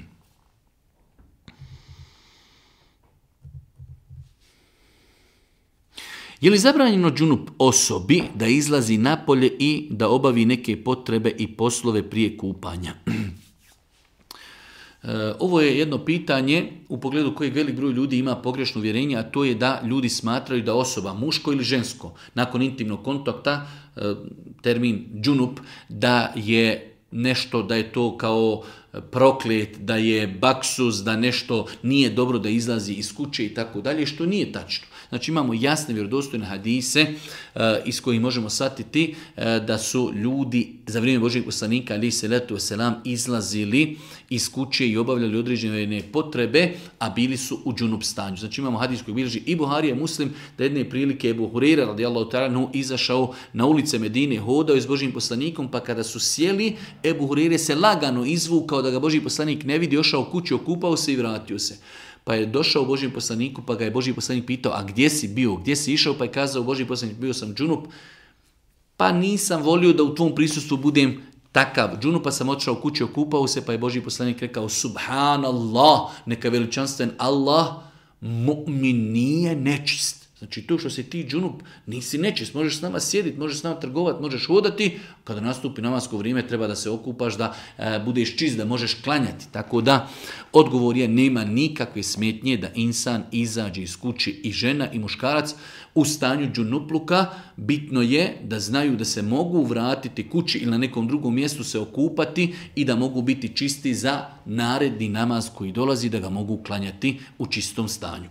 Je li zabranjeno džunup osobi da izlazi napolje i da obavi neke potrebe i poslove prije kupanja? Ovo je jedno pitanje u pogledu kojeg velik broj ljudi ima pogrešno uvjerenje, a to je da ljudi smatraju da osoba, muško ili žensko, nakon intimnog kontakta, termin džunup, da je nešto, da je to kao proklet, da je baksus, da nešto nije dobro da izlazi iz kuće i tako dalje, što nije tačno. Znači imamo jasne vjerodostojne hadise iz kojih možemo shvatiti da su ljudi za vrijeme Božijeg poslanika alejhi selatu vesselam izlazili iz kuće i obavljali određene potrebe, a bili su u džunup stanju. Znači imamo hadis koji bilježi i Buharija i Muslim da jedne prilike Ebu Hurajra radijallahu ta'ala izašao na ulice Medine, hodao je s Božijim poslanikom, pa kada su sjeli, Ebu Hurajra se lagano izvukao da ga Božji poslanik ne vidi, ošao u kuću, okupao se i vratio se. Pa je došao Božjem poslaniku, pa ga je Božji poslanik pitao, a gdje si bio, gdje si išao? Pa je kazao Božji poslanik, bio sam džunup, pa nisam volio da u tvom prisustvu budem takav džunup, pa sam otišao u kući, okupao se, pa je Božji poslanik rekao, subhanallah, neka veličanstven Allah, mu'min nije nečist. Znači to što si ti džunup, nisi nečist, možeš s nama sjediti, možeš s nama trgovati, možeš hodati, kada nastupi namasko vrijeme treba da se okupaš, da budeš čist, da možeš klanjati. Tako da odgovor je, nema nikakve smetnje da insan izađe iz kući, i žena i muškarac u stanju džunupluka. Bitno je da znaju da se mogu vratiti kući ili na nekom drugom mjestu se okupati i da mogu biti čisti za naredni namaz koji dolazi, da ga mogu klanjati u čistom stanju.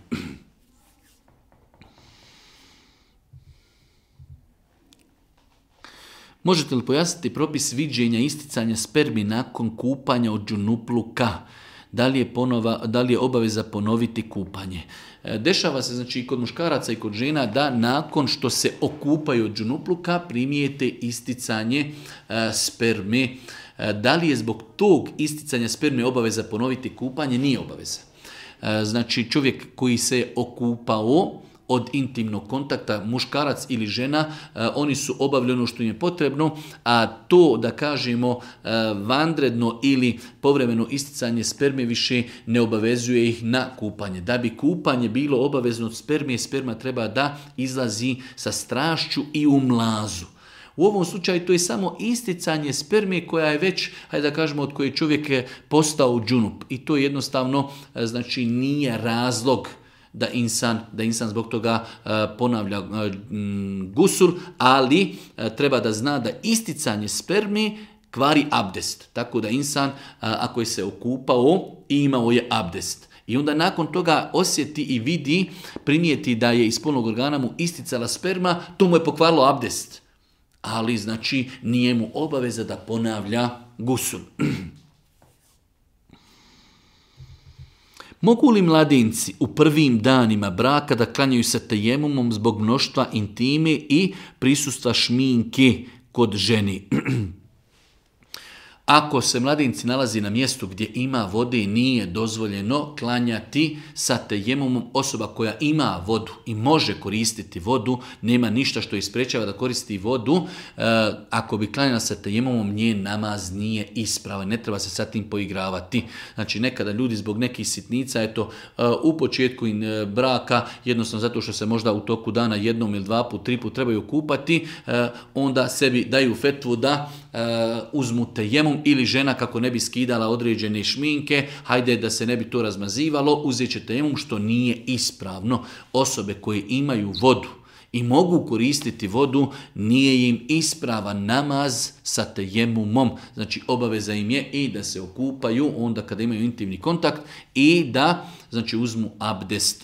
Možete li pojasniti propis viđenja isticanja spermi nakon kupanja od džunupluka? Da li je obaveza ponoviti kupanje? Dešava se znači i kod muškaraca i kod žena da nakon što se okupaju od džunupluka primijete isticanje sperme. Da li je zbog tog isticanja sperme obaveza ponoviti kupanje? Nije obaveza. Znači čovjek koji se okupao od intimnog kontakta, muškarac ili žena, oni su obavili ono što im je potrebno, a to da kažemo vanredno ili povremeno isticanje sperme više ne obavezuje ih na kupanje. Da bi kupanje bilo obavezno od sperme, sperma treba da izlazi sa strašću i u mlazu. U ovom slučaju to je samo isticanje sperme koja je već, hajde da kažemo, od koje čovjek je postao džunup. I to jednostavno znači nije razlog da insan zbog toga ponavlja gusul, ali treba da zna da isticanje spermi kvari abdest. Tako da insan, ako je se okupao, imao je abdest. I onda nakon toga osjeti i vidi, primijeti da je iz spolnog organa mu isticala sperma, to mu je pokvarilo abdest. Ali znači nije mu obaveza da ponavlja gusul. Mogu li mladinci u prvim danima braka da klanjaju sa tejemumom zbog mnoštva intime i prisustva šminke kod ženi? Ako se mladinci nalazi na mjestu gdje ima vode, nije dozvoljeno klanjati sa tejemumom. Osoba koja ima vodu i može koristiti vodu, nema ništa što isprečava da koristi vodu. Ako bi klanjala sa tejemumom, njen namaz nije ispravan. Ne treba se sa tim poigravati. Znači nekada ljudi zbog nekih sitnica, u početku braka, jednostavno zato što se možda u toku dana jednom ili dva put, tri put trebaju kupati, onda sebi daju fetvu da uzmu tejemum, ili žena kako ne bi skidala određene šminke, hajde da se ne bi to razmazivalo, uzet će tejemum, što nije ispravno. Osobe koje imaju vodu i mogu koristiti vodu, nije im ispravan namaz sa tejemumom. Znači obaveza im je i da se okupaju onda kada imaju intimni kontakt i da znači uzmu abdest.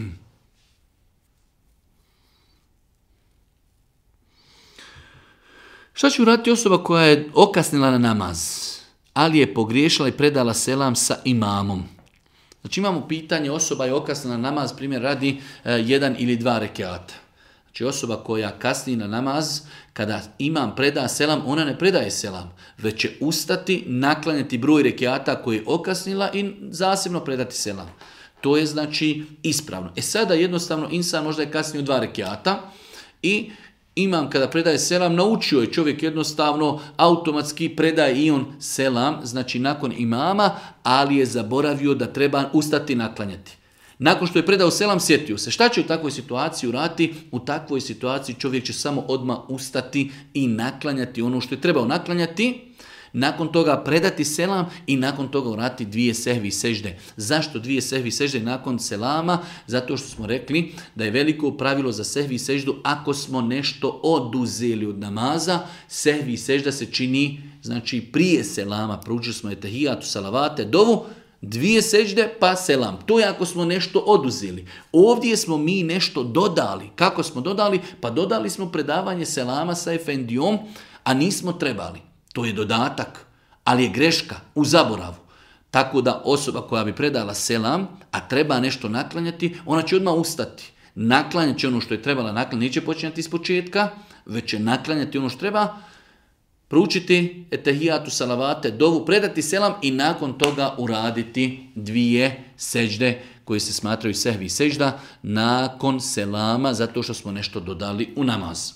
Šta će uraditi osoba koja je okasnila na namaz, ali je pogriješila i predala selam sa imamom? Znači imamo pitanje, osoba je okasnila na namaz, primjer radi 1 ili 2 rekiata. Znači osoba koja kasni na namaz, kada imam preda selam, ona ne predaje selam, već će ustati, naklanjati broj rekiata koje je okasnila i zasebno predati selam. To je znači ispravno. Sada jednostavno insan možda je kasnio 2 rekiata i imam kada predaje selam, naučio je čovjek jednostavno, automatski predaje i on selam, znači nakon imama, ali je zaboravio da treba ustati i naklanjati. Nakon što je predao selam, sjetio se. Šta će u takvoj situaciji uraditi? U takvoj situaciji čovjek će samo odmah ustati i naklanjati ono što je trebao naklanjati. nakon toga predati selam i nakon toga uraditi 2 sehvi sežde. Zašto 2 sehvi sežde nakon selama? Zato što smo rekli da je veliko pravilo za sehvi seždu ako smo nešto oduzeli od namaza, sehvi sežda se čini znači prije selama. Proučili smo etehijatu, salavate, dovu, 2 sežde pa selam. To je ako smo nešto oduzeli. Ovdje smo mi nešto dodali. Kako smo dodali? Pa dodali smo predavanje selama sa efendijom, a nismo trebali. To je dodatak, ali je greška u zaboravu. Tako da osoba koja bi predala selam, a treba nešto naklanjati, ona će odmah ustati. Naklanjati će ono što je trebala naklanjati, neće počinjati iz početka, već će naklanjati ono što treba, proučiti etehijatu, salavate, dovu, predati selam i nakon toga uraditi 2 sežde koje se smatraju sehvi sežda nakon selama zato što smo nešto dodali u namaz.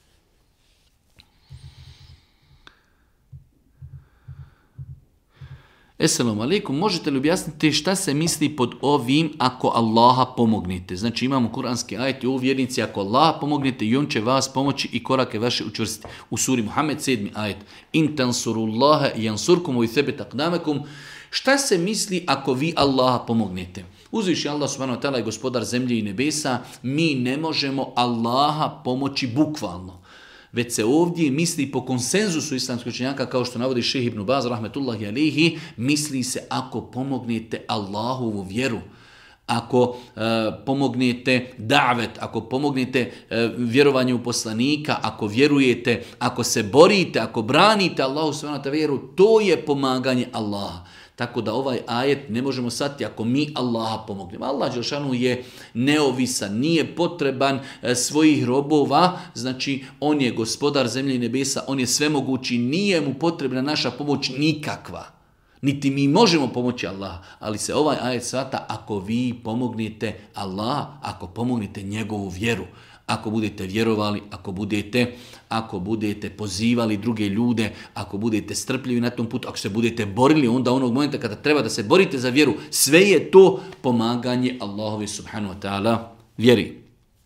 Esselamu alaikum, možete li objasniti šta se misli pod ovim ako Allaha pomognete? Znači imamo kuranski ajet i u vjernici ako Allaha pomognete i on će vas pomoći i korake vaše učvrstiti. U suri Muhammed 7. ajet. In tansurullaha yansurkum wa yuthabbit aqdamakum. Šta se misli ako vi Allaha pomognete? Uzviši Allah subhanahu wa ta'ala je gospodar zemlje i nebesa, mi ne možemo Allaha pomoći bukvalno. Već se ovdje misli po konsenzusu islamskih učenjaka, kao što navodi šejh Ibn Baz, rahmetullahi alejhi, misli se ako pomognete Allahovu vjeru, ako pomognete davet, ako pomognete vjerovanju u poslanika, ako vjerujete, ako se borite, ako branite Allahu subhanahu wa ta'ala vjeru, to je pomaganje Allaha. Tako da ovaj ajet ne možemo shvatiti ako mi Allaha pomognemo. Allah dželešanu je neovisan, nije potreban svojih robova, znači on je gospodar zemlje i nebesa, on je svemogući, nije mu potrebna naša pomoć nikakva. Niti mi možemo pomoći Allaha, ali se ovaj ajet shvata ako vi pomognete Allaha, ako pomognete njegovu vjeru. Ako budete vjerovali, ako budete pozivali druge ljude, ako budete strpljivi na tom putu, ako se budete borili, onda onog momenta kada treba da se borite za vjeru, sve je to pomaganje Allahovi subhanahu wa ta'ala vjeri.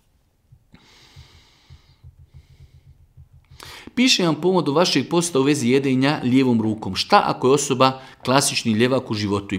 Piše vam povodu vašeg posta u vezi jedenja lijevom rukom. Šta ako je osoba klasični ljevak u životu i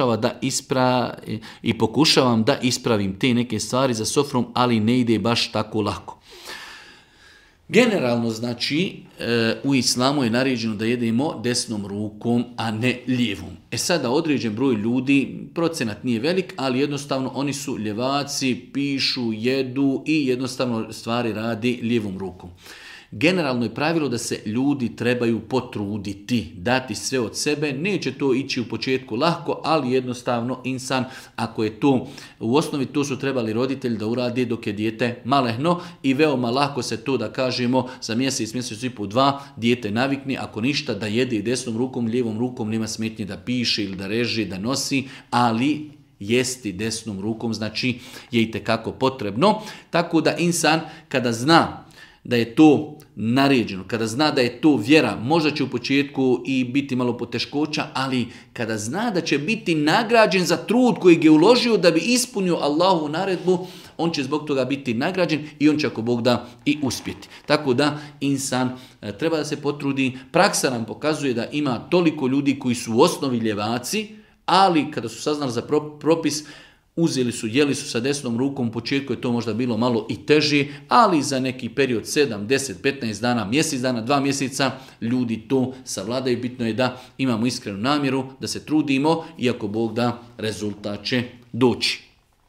pokušavam da ispravim te neke stvari za sofrom, ali ne ide baš tako lako. Generalno znači u islamu je naređeno da jedemo desnom rukom, a ne lijevom. Sada određen broj ljudi, procenat nije velik, ali jednostavno oni su ljevaci, pišu, jedu i jednostavno stvari radi lijevom rukom. Generalno je pravilo da se ljudi trebaju potruditi, dati sve od sebe. Neće to ići u početku lahko, ali jednostavno insan, ako je to, u osnovi to su trebali roditelji da uradi dok je dijete malehno i veoma lako se to da kažemo za mjesec i po 2, dijete navikne, ako ništa da jede desnom rukom, lijevom rukom, nema smetnje da piše ili da reži, da nosi, ali jesti desnom rukom znači je itekako potrebno. Tako da insan kada zna da je to naređeno, kada zna da je to vjera, možda će u početku i biti malo poteškoća, ali kada zna da će biti nagrađen za trud koji je uložio da bi ispunio Allahovu naredbu, on će zbog toga biti nagrađen i on će ako Bog da i uspjeti. Tako da insan treba da se potrudi. Praksa nam pokazuje da ima toliko ljudi koji su u osnovi ljevaci, ali kada su saznali za propis, uzeli su, jeli su sa desnom rukom, u početku je to možda bilo malo i teže, ali za neki period 7, 10, 15 dana, mjesec dana, 2 mjeseca, ljudi to savladaju. Bitno je da imamo iskrenu namjeru, da se trudimo, iako Bog da, rezultat će doći.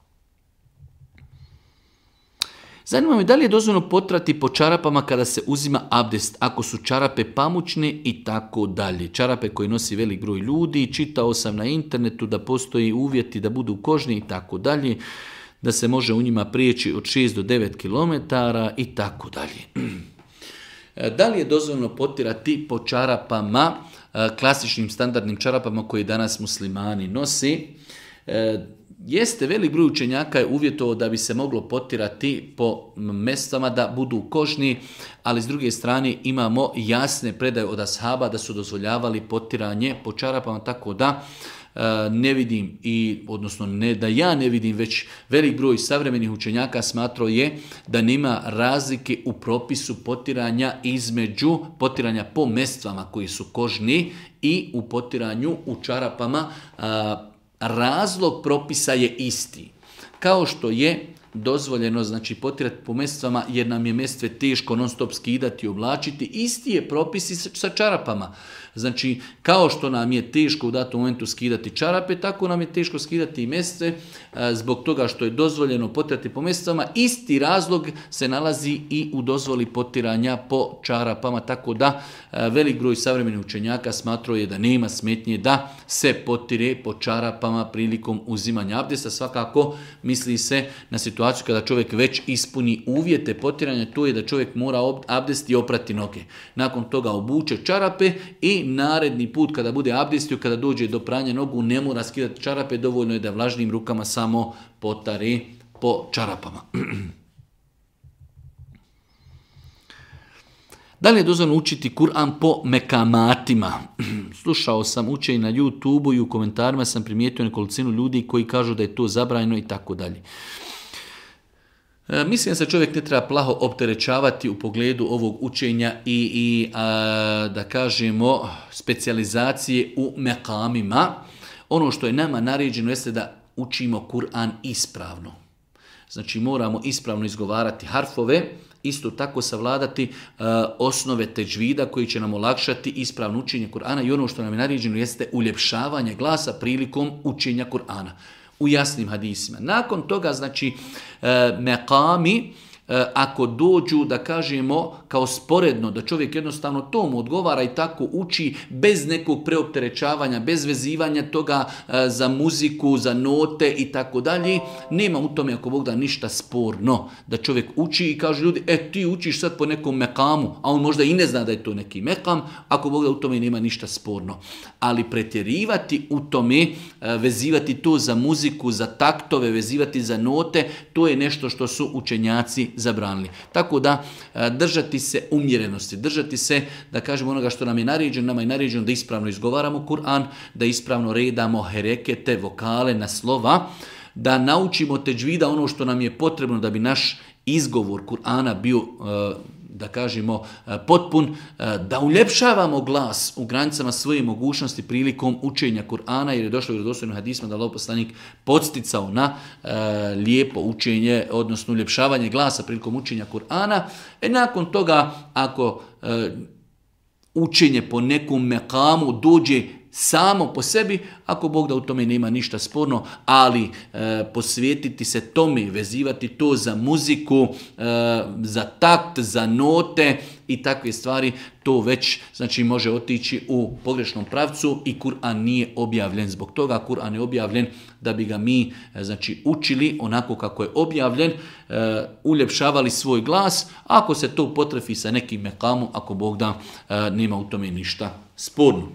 Zanima me da li je dozvoljeno potrati po čarapama kada se uzima abdest, ako su čarape pamučne i tako dalje. Čarape koje nosi velik broj ljudi, čitao sam na internetu da postoji uvjeti da budu kožni i tako dalje, da se može u njima prijeći od 6 do 9 km i tako dalje. Da li je dozvoljeno potirati po čarapama, klasičnim standardnim čarapama koje danas muslimani nosi? Jeste, velik broj učenjaka je uvjetovao da bi se moglo potirati po mestama da budu kožni, ali s druge strane imamo jasne predaje od ashaba da su dozvoljavali potiranje po čarapama, tako da ne vidim, odnosno ne da ja ne vidim, već velik broj savremenih učenjaka smatrao je da nema razlike u propisu potiranja između potiranja po mestvama koji su kožni i u potiranju u čarapama. Razlog propisa je isti. Kao što je dozvoljeno, znači, potirati po mestvama jer nam je mestve teško non stop skidati i oblačiti, isti je propis i sa čarapama. Znači, kao što nam je teško u datom momentu skidati čarape, tako nam je teško skidati i mestve zbog toga što je dozvoljeno potirati po mestvama. Isti razlog se nalazi i u dozvoli potiranja po čarapama, tako da velik broj savremenih učenjaka smatrao je da nema smetnje da se potire po čarapama prilikom uzimanja abdesta. Svakako misli se na situaciju kada čovjek već ispuni uvjete potiranja, to je da čovjek mora abdest i oprati noge. Nakon toga obuče čarape i naredni put kada bude abdestio, kada dođe do pranja nogu, ne mora skidati čarape, dovoljno je da vlažnim rukama samo potari po čarapama. Da li je dozvoljeno učiti Kur'an po mekamatima? Slušao sam učenje na YouTubeu i u komentarima sam primijetio nekolicinu ljudi koji kažu da je to zabranjeno i tako dalje. Mislim da se čovjek ne treba plaho opterećavati u pogledu ovog učenja i da kažemo specijalizacije u mekamima. Ono što je nama naređeno jeste da učimo Kur'an ispravno. Znači moramo ispravno izgovarati harfove, isto tako savladati osnove teđvida koji će nam olakšati ispravno učenje Kur'ana i ono što nam je naređeno jeste uljepšavanje glasa prilikom učenja Kur'ana u jasnim hadisima. Nakon toga, znači, mekami, ako dođu, da kažemo, kao sporedno, da čovjek jednostavno tomu odgovara i tako uči bez nekog preopterećavanja, bez vezivanja toga za muziku, za note i tako dalje, nema u tome, ako Bog da, ništa sporno. Da čovjek uči i kaže ljudi, ti učiš sad po nekom mekamu, a on možda i ne zna da je to neki mekam, ako Bog da, u tome nema ništa sporno. Ali pretjerivati u tome, vezivati to za muziku, za taktove, vezivati za note, to je nešto što su učenjaci zabranili. Tako da držati se umjerenosti, držati se, da kažemo, onoga što nam je naređeno. Nama je naređeno da ispravno izgovaramo Kur'an, da ispravno redamo herekete, vokale na slova, da naučimo teđvida ono što nam je potrebno da bi naš izgovor Kur'ana bio, da kažemo, potpun, da uljepšavamo glas u granicama svoje mogućnosti prilikom učenja Kur'ana, jer je došlo u vjerodostojnim hadisima da Allahov poslanik podsticao na lijepo učenje, odnosno uljepšavanje glasa prilikom učenja Kur'ana. Nakon toga, ako učenje po nekom mekamu dođe samo po sebi, ako Bog da, u tome nema ništa sporno, ali posvetiti se tome, vezivati to za muziku, za takt, za note i takve stvari, to već, znači, može otići u pogrešnom pravcu i Kur'an nije objavljen. Zbog toga Kur'an je objavljen da bi ga mi, znači, učili onako kako je objavljen, uljepšavali svoj glas. Ako se to potrefi sa nekim mekamom, ako Bog da, nema u tome ništa sporno.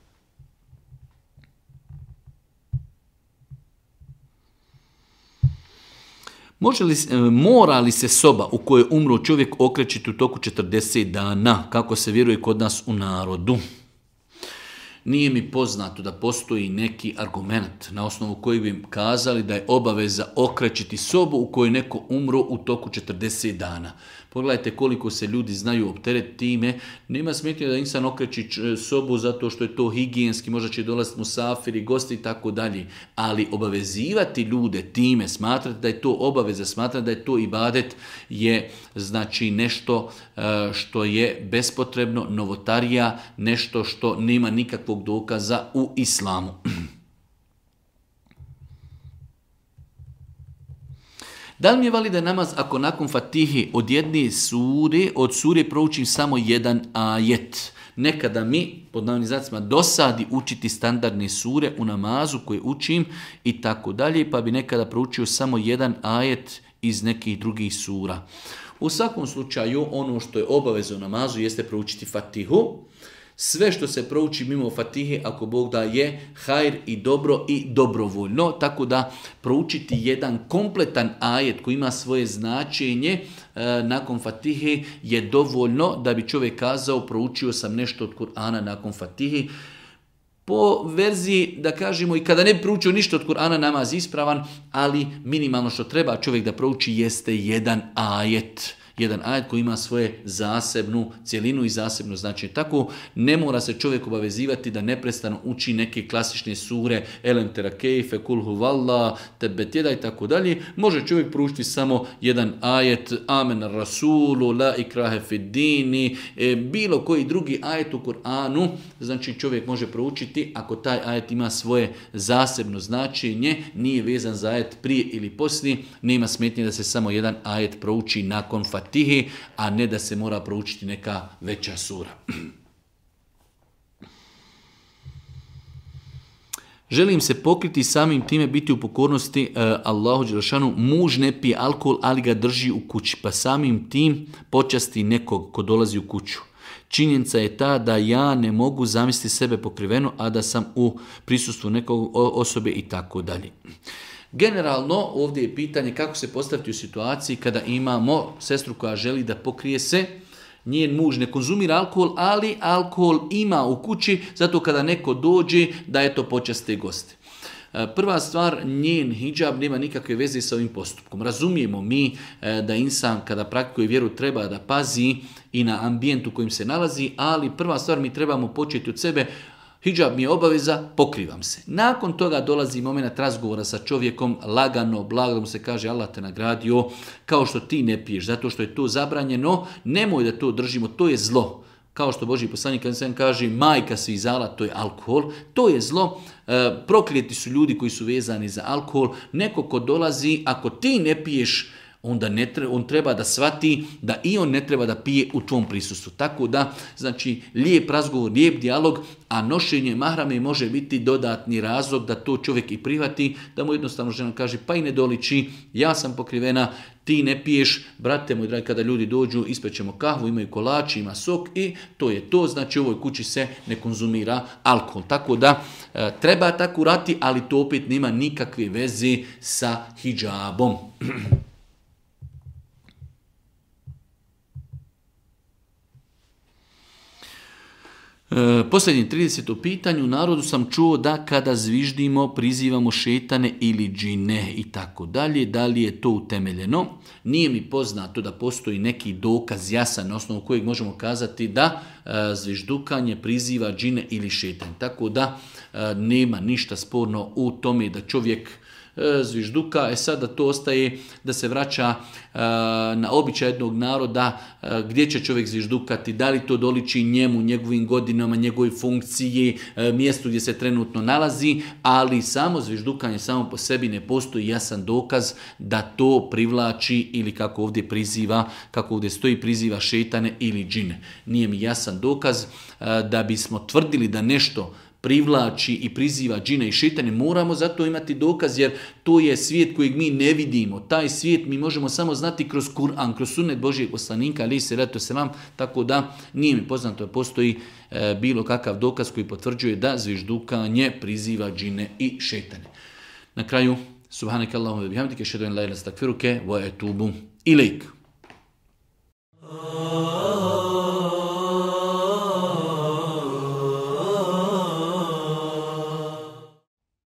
Mora li se soba u kojoj umro čovjek okrećiti u toku 40 dana, kako se vjeruje kod nas u narodu? Nije mi poznato da postoji neki argument na osnovu koji bi kazali da je obaveza okrećiti sobu u kojoj neko umro u toku 40 dana. Pogledajte koliko se ljudi znaju opteretiti time. Nema smetnje da insan okreći sobu zato što je to higijenski, možda će dolaziti musafiri, gosti i tako dalje. Ali obavezivati ljude time, smatrati da je to obaveza, smatrati da je to ibadet, je, znači, nešto što je bespotrebno, novotarija, nešto što nema nikakvog dokaza u islamu. Da li mi je validan namaz ako nakon Fatihe od jedne sure proučim samo jedan ajet? Nekada mi, pod navodnicima, dosadi učiti standardne sure u namazu koje učim i tako dalje, pa bi nekada proučio samo jedan ajet iz nekih drugih sura. U svakom slučaju, ono što je obaveza u namazu jeste proučiti Fatihu. Sve što se prouči mimo Fatihe, ako Bog da, je hajr i dobro i dobrovoljno. Tako da proučiti jedan kompletan ajet koji ima svoje značenje nakon Fatihe je dovoljno da bi čovjek kazao proučio sam nešto od Kur'ana nakon Fatihe. Po verziji, da kažemo, i kada ne bi proučio ništa od Kur'ana, namaz ispravan, ali minimalno što treba čovjek da prouči jeste jedan ajet. Jedan ajet koji ima svoje zasebnu cjelinu i zasebno značenje. Tako ne mora se čovjek obavezivati da neprestano uči neke klasične sure, Elem tera kejfe, kul huvallah, tebet jeda i tako dalje. Može čovjek proučiti samo jedan ajet, amen rasulu, la ikrahe fid dini, bilo koji drugi ajet u Kur'anu, znači čovjek može proučiti ako taj ajet ima svoje zasebno značenje, nije vezan za ajet prije ili poslije, nema smetnje da se samo jedan ajet prouči nakon Fatihe, a ne da se mora proučiti neka veća sura. Želim se pokriti samim time biti u pokornosti Allahu dželešanu. Muž ne pije alkohol, ali ga drži u kući, pa samim tim počasti nekog ko dolazi u kuću. Činjenica je ta da ja ne mogu zamisliti sebe pokriveno, a da sam u prisustvu nekog osobe i tako dalje. Generalno, ovdje je pitanje kako se postaviti u situaciji kada imamo sestru koja želi da pokrije se, njen muž ne konzumira alkohol, ali alkohol ima u kući, zato kada neko dođe da je to počaste goste. Prva stvar, njen hidžab nema nikakve veze sa ovim postupkom. Razumijemo mi da insan kada praktikuje vjeru treba da pazi i na ambijent u kojem se nalazi, ali prva stvar mi trebamo početi od sebe. Hidžab mi je obaveza, pokrivam se. Nakon toga dolazi moment razgovora sa čovjekom, lagano, blago, da mu se kaže Allah te nagradio, kao što ti ne piješ, zato što je to zabranjeno, nemoj da to držimo, to je zlo. Kao što Božji poslanik kaže, majka svih zala, to je alkohol, to je zlo. Proklijeti su ljudi koji su vezani za alkohol. Neko ko dolazi, ako ti ne piješ, onda on treba da shvati da i on ne treba da pije u tvom prisustvu. Tako da, znači, lijep razgovor, lijep dijalog, a nošenje mahrame može biti dodatni razlog da to čovjek i prihvati, da mu jednostavno žena kaže, pa i ne doliči, ja sam pokrivena, ti ne piješ, brate moj dragi, kada ljudi dođu, ispećemo kahvu, imaju kolači, ima sok i to je to, znači u ovoj kući se ne konzumira alkohol. Tako da, treba tako urati, ali to opet nema nikakve veze sa hidžabom. Posljednje 30. pitanju, u narodu sam čuo da kada zviždimo prizivamo šetane ili džine i tako dalje, da li je to utemeljeno? Nije mi poznato da postoji neki dokaz jasan na osnovu kojeg možemo kazati da zviždukanje priziva džine ili šetane. Tako da nema ništa sporno u tome da čovjek zvižduka, sada to ostaje da se vraća na običaj jednog naroda gdje će čovjek zviždukati, da li to doliči njemu, njegovim godinama, njegovoj funkciji, mjestu gdje se trenutno nalazi, ali samo zviždukanje samo po sebi ne postoji jasan dokaz da to privlači ili kako ovdje priziva, kako ovdje stoji, priziva šetane ili džine. Nije mi jasan dokaz da bismo tvrdili da nešto privlači i priziva džine i šetane, moramo zato imati dokaz, jer to je svijet kojeg mi ne vidimo. Taj svijet mi možemo samo znati kroz Kur'an, kroz sunnet Božijeg poslanika, alejhi selatu selam, tako da nije mi poznato da postoji bilo kakav dokaz koji potvrđuje da zviždukanje priziva džine i šetane. Na kraju, subhanakallahumma wa bihamdika, ashhadu an la ilaha illa anta, astaghfiruke wa atubu ilejk.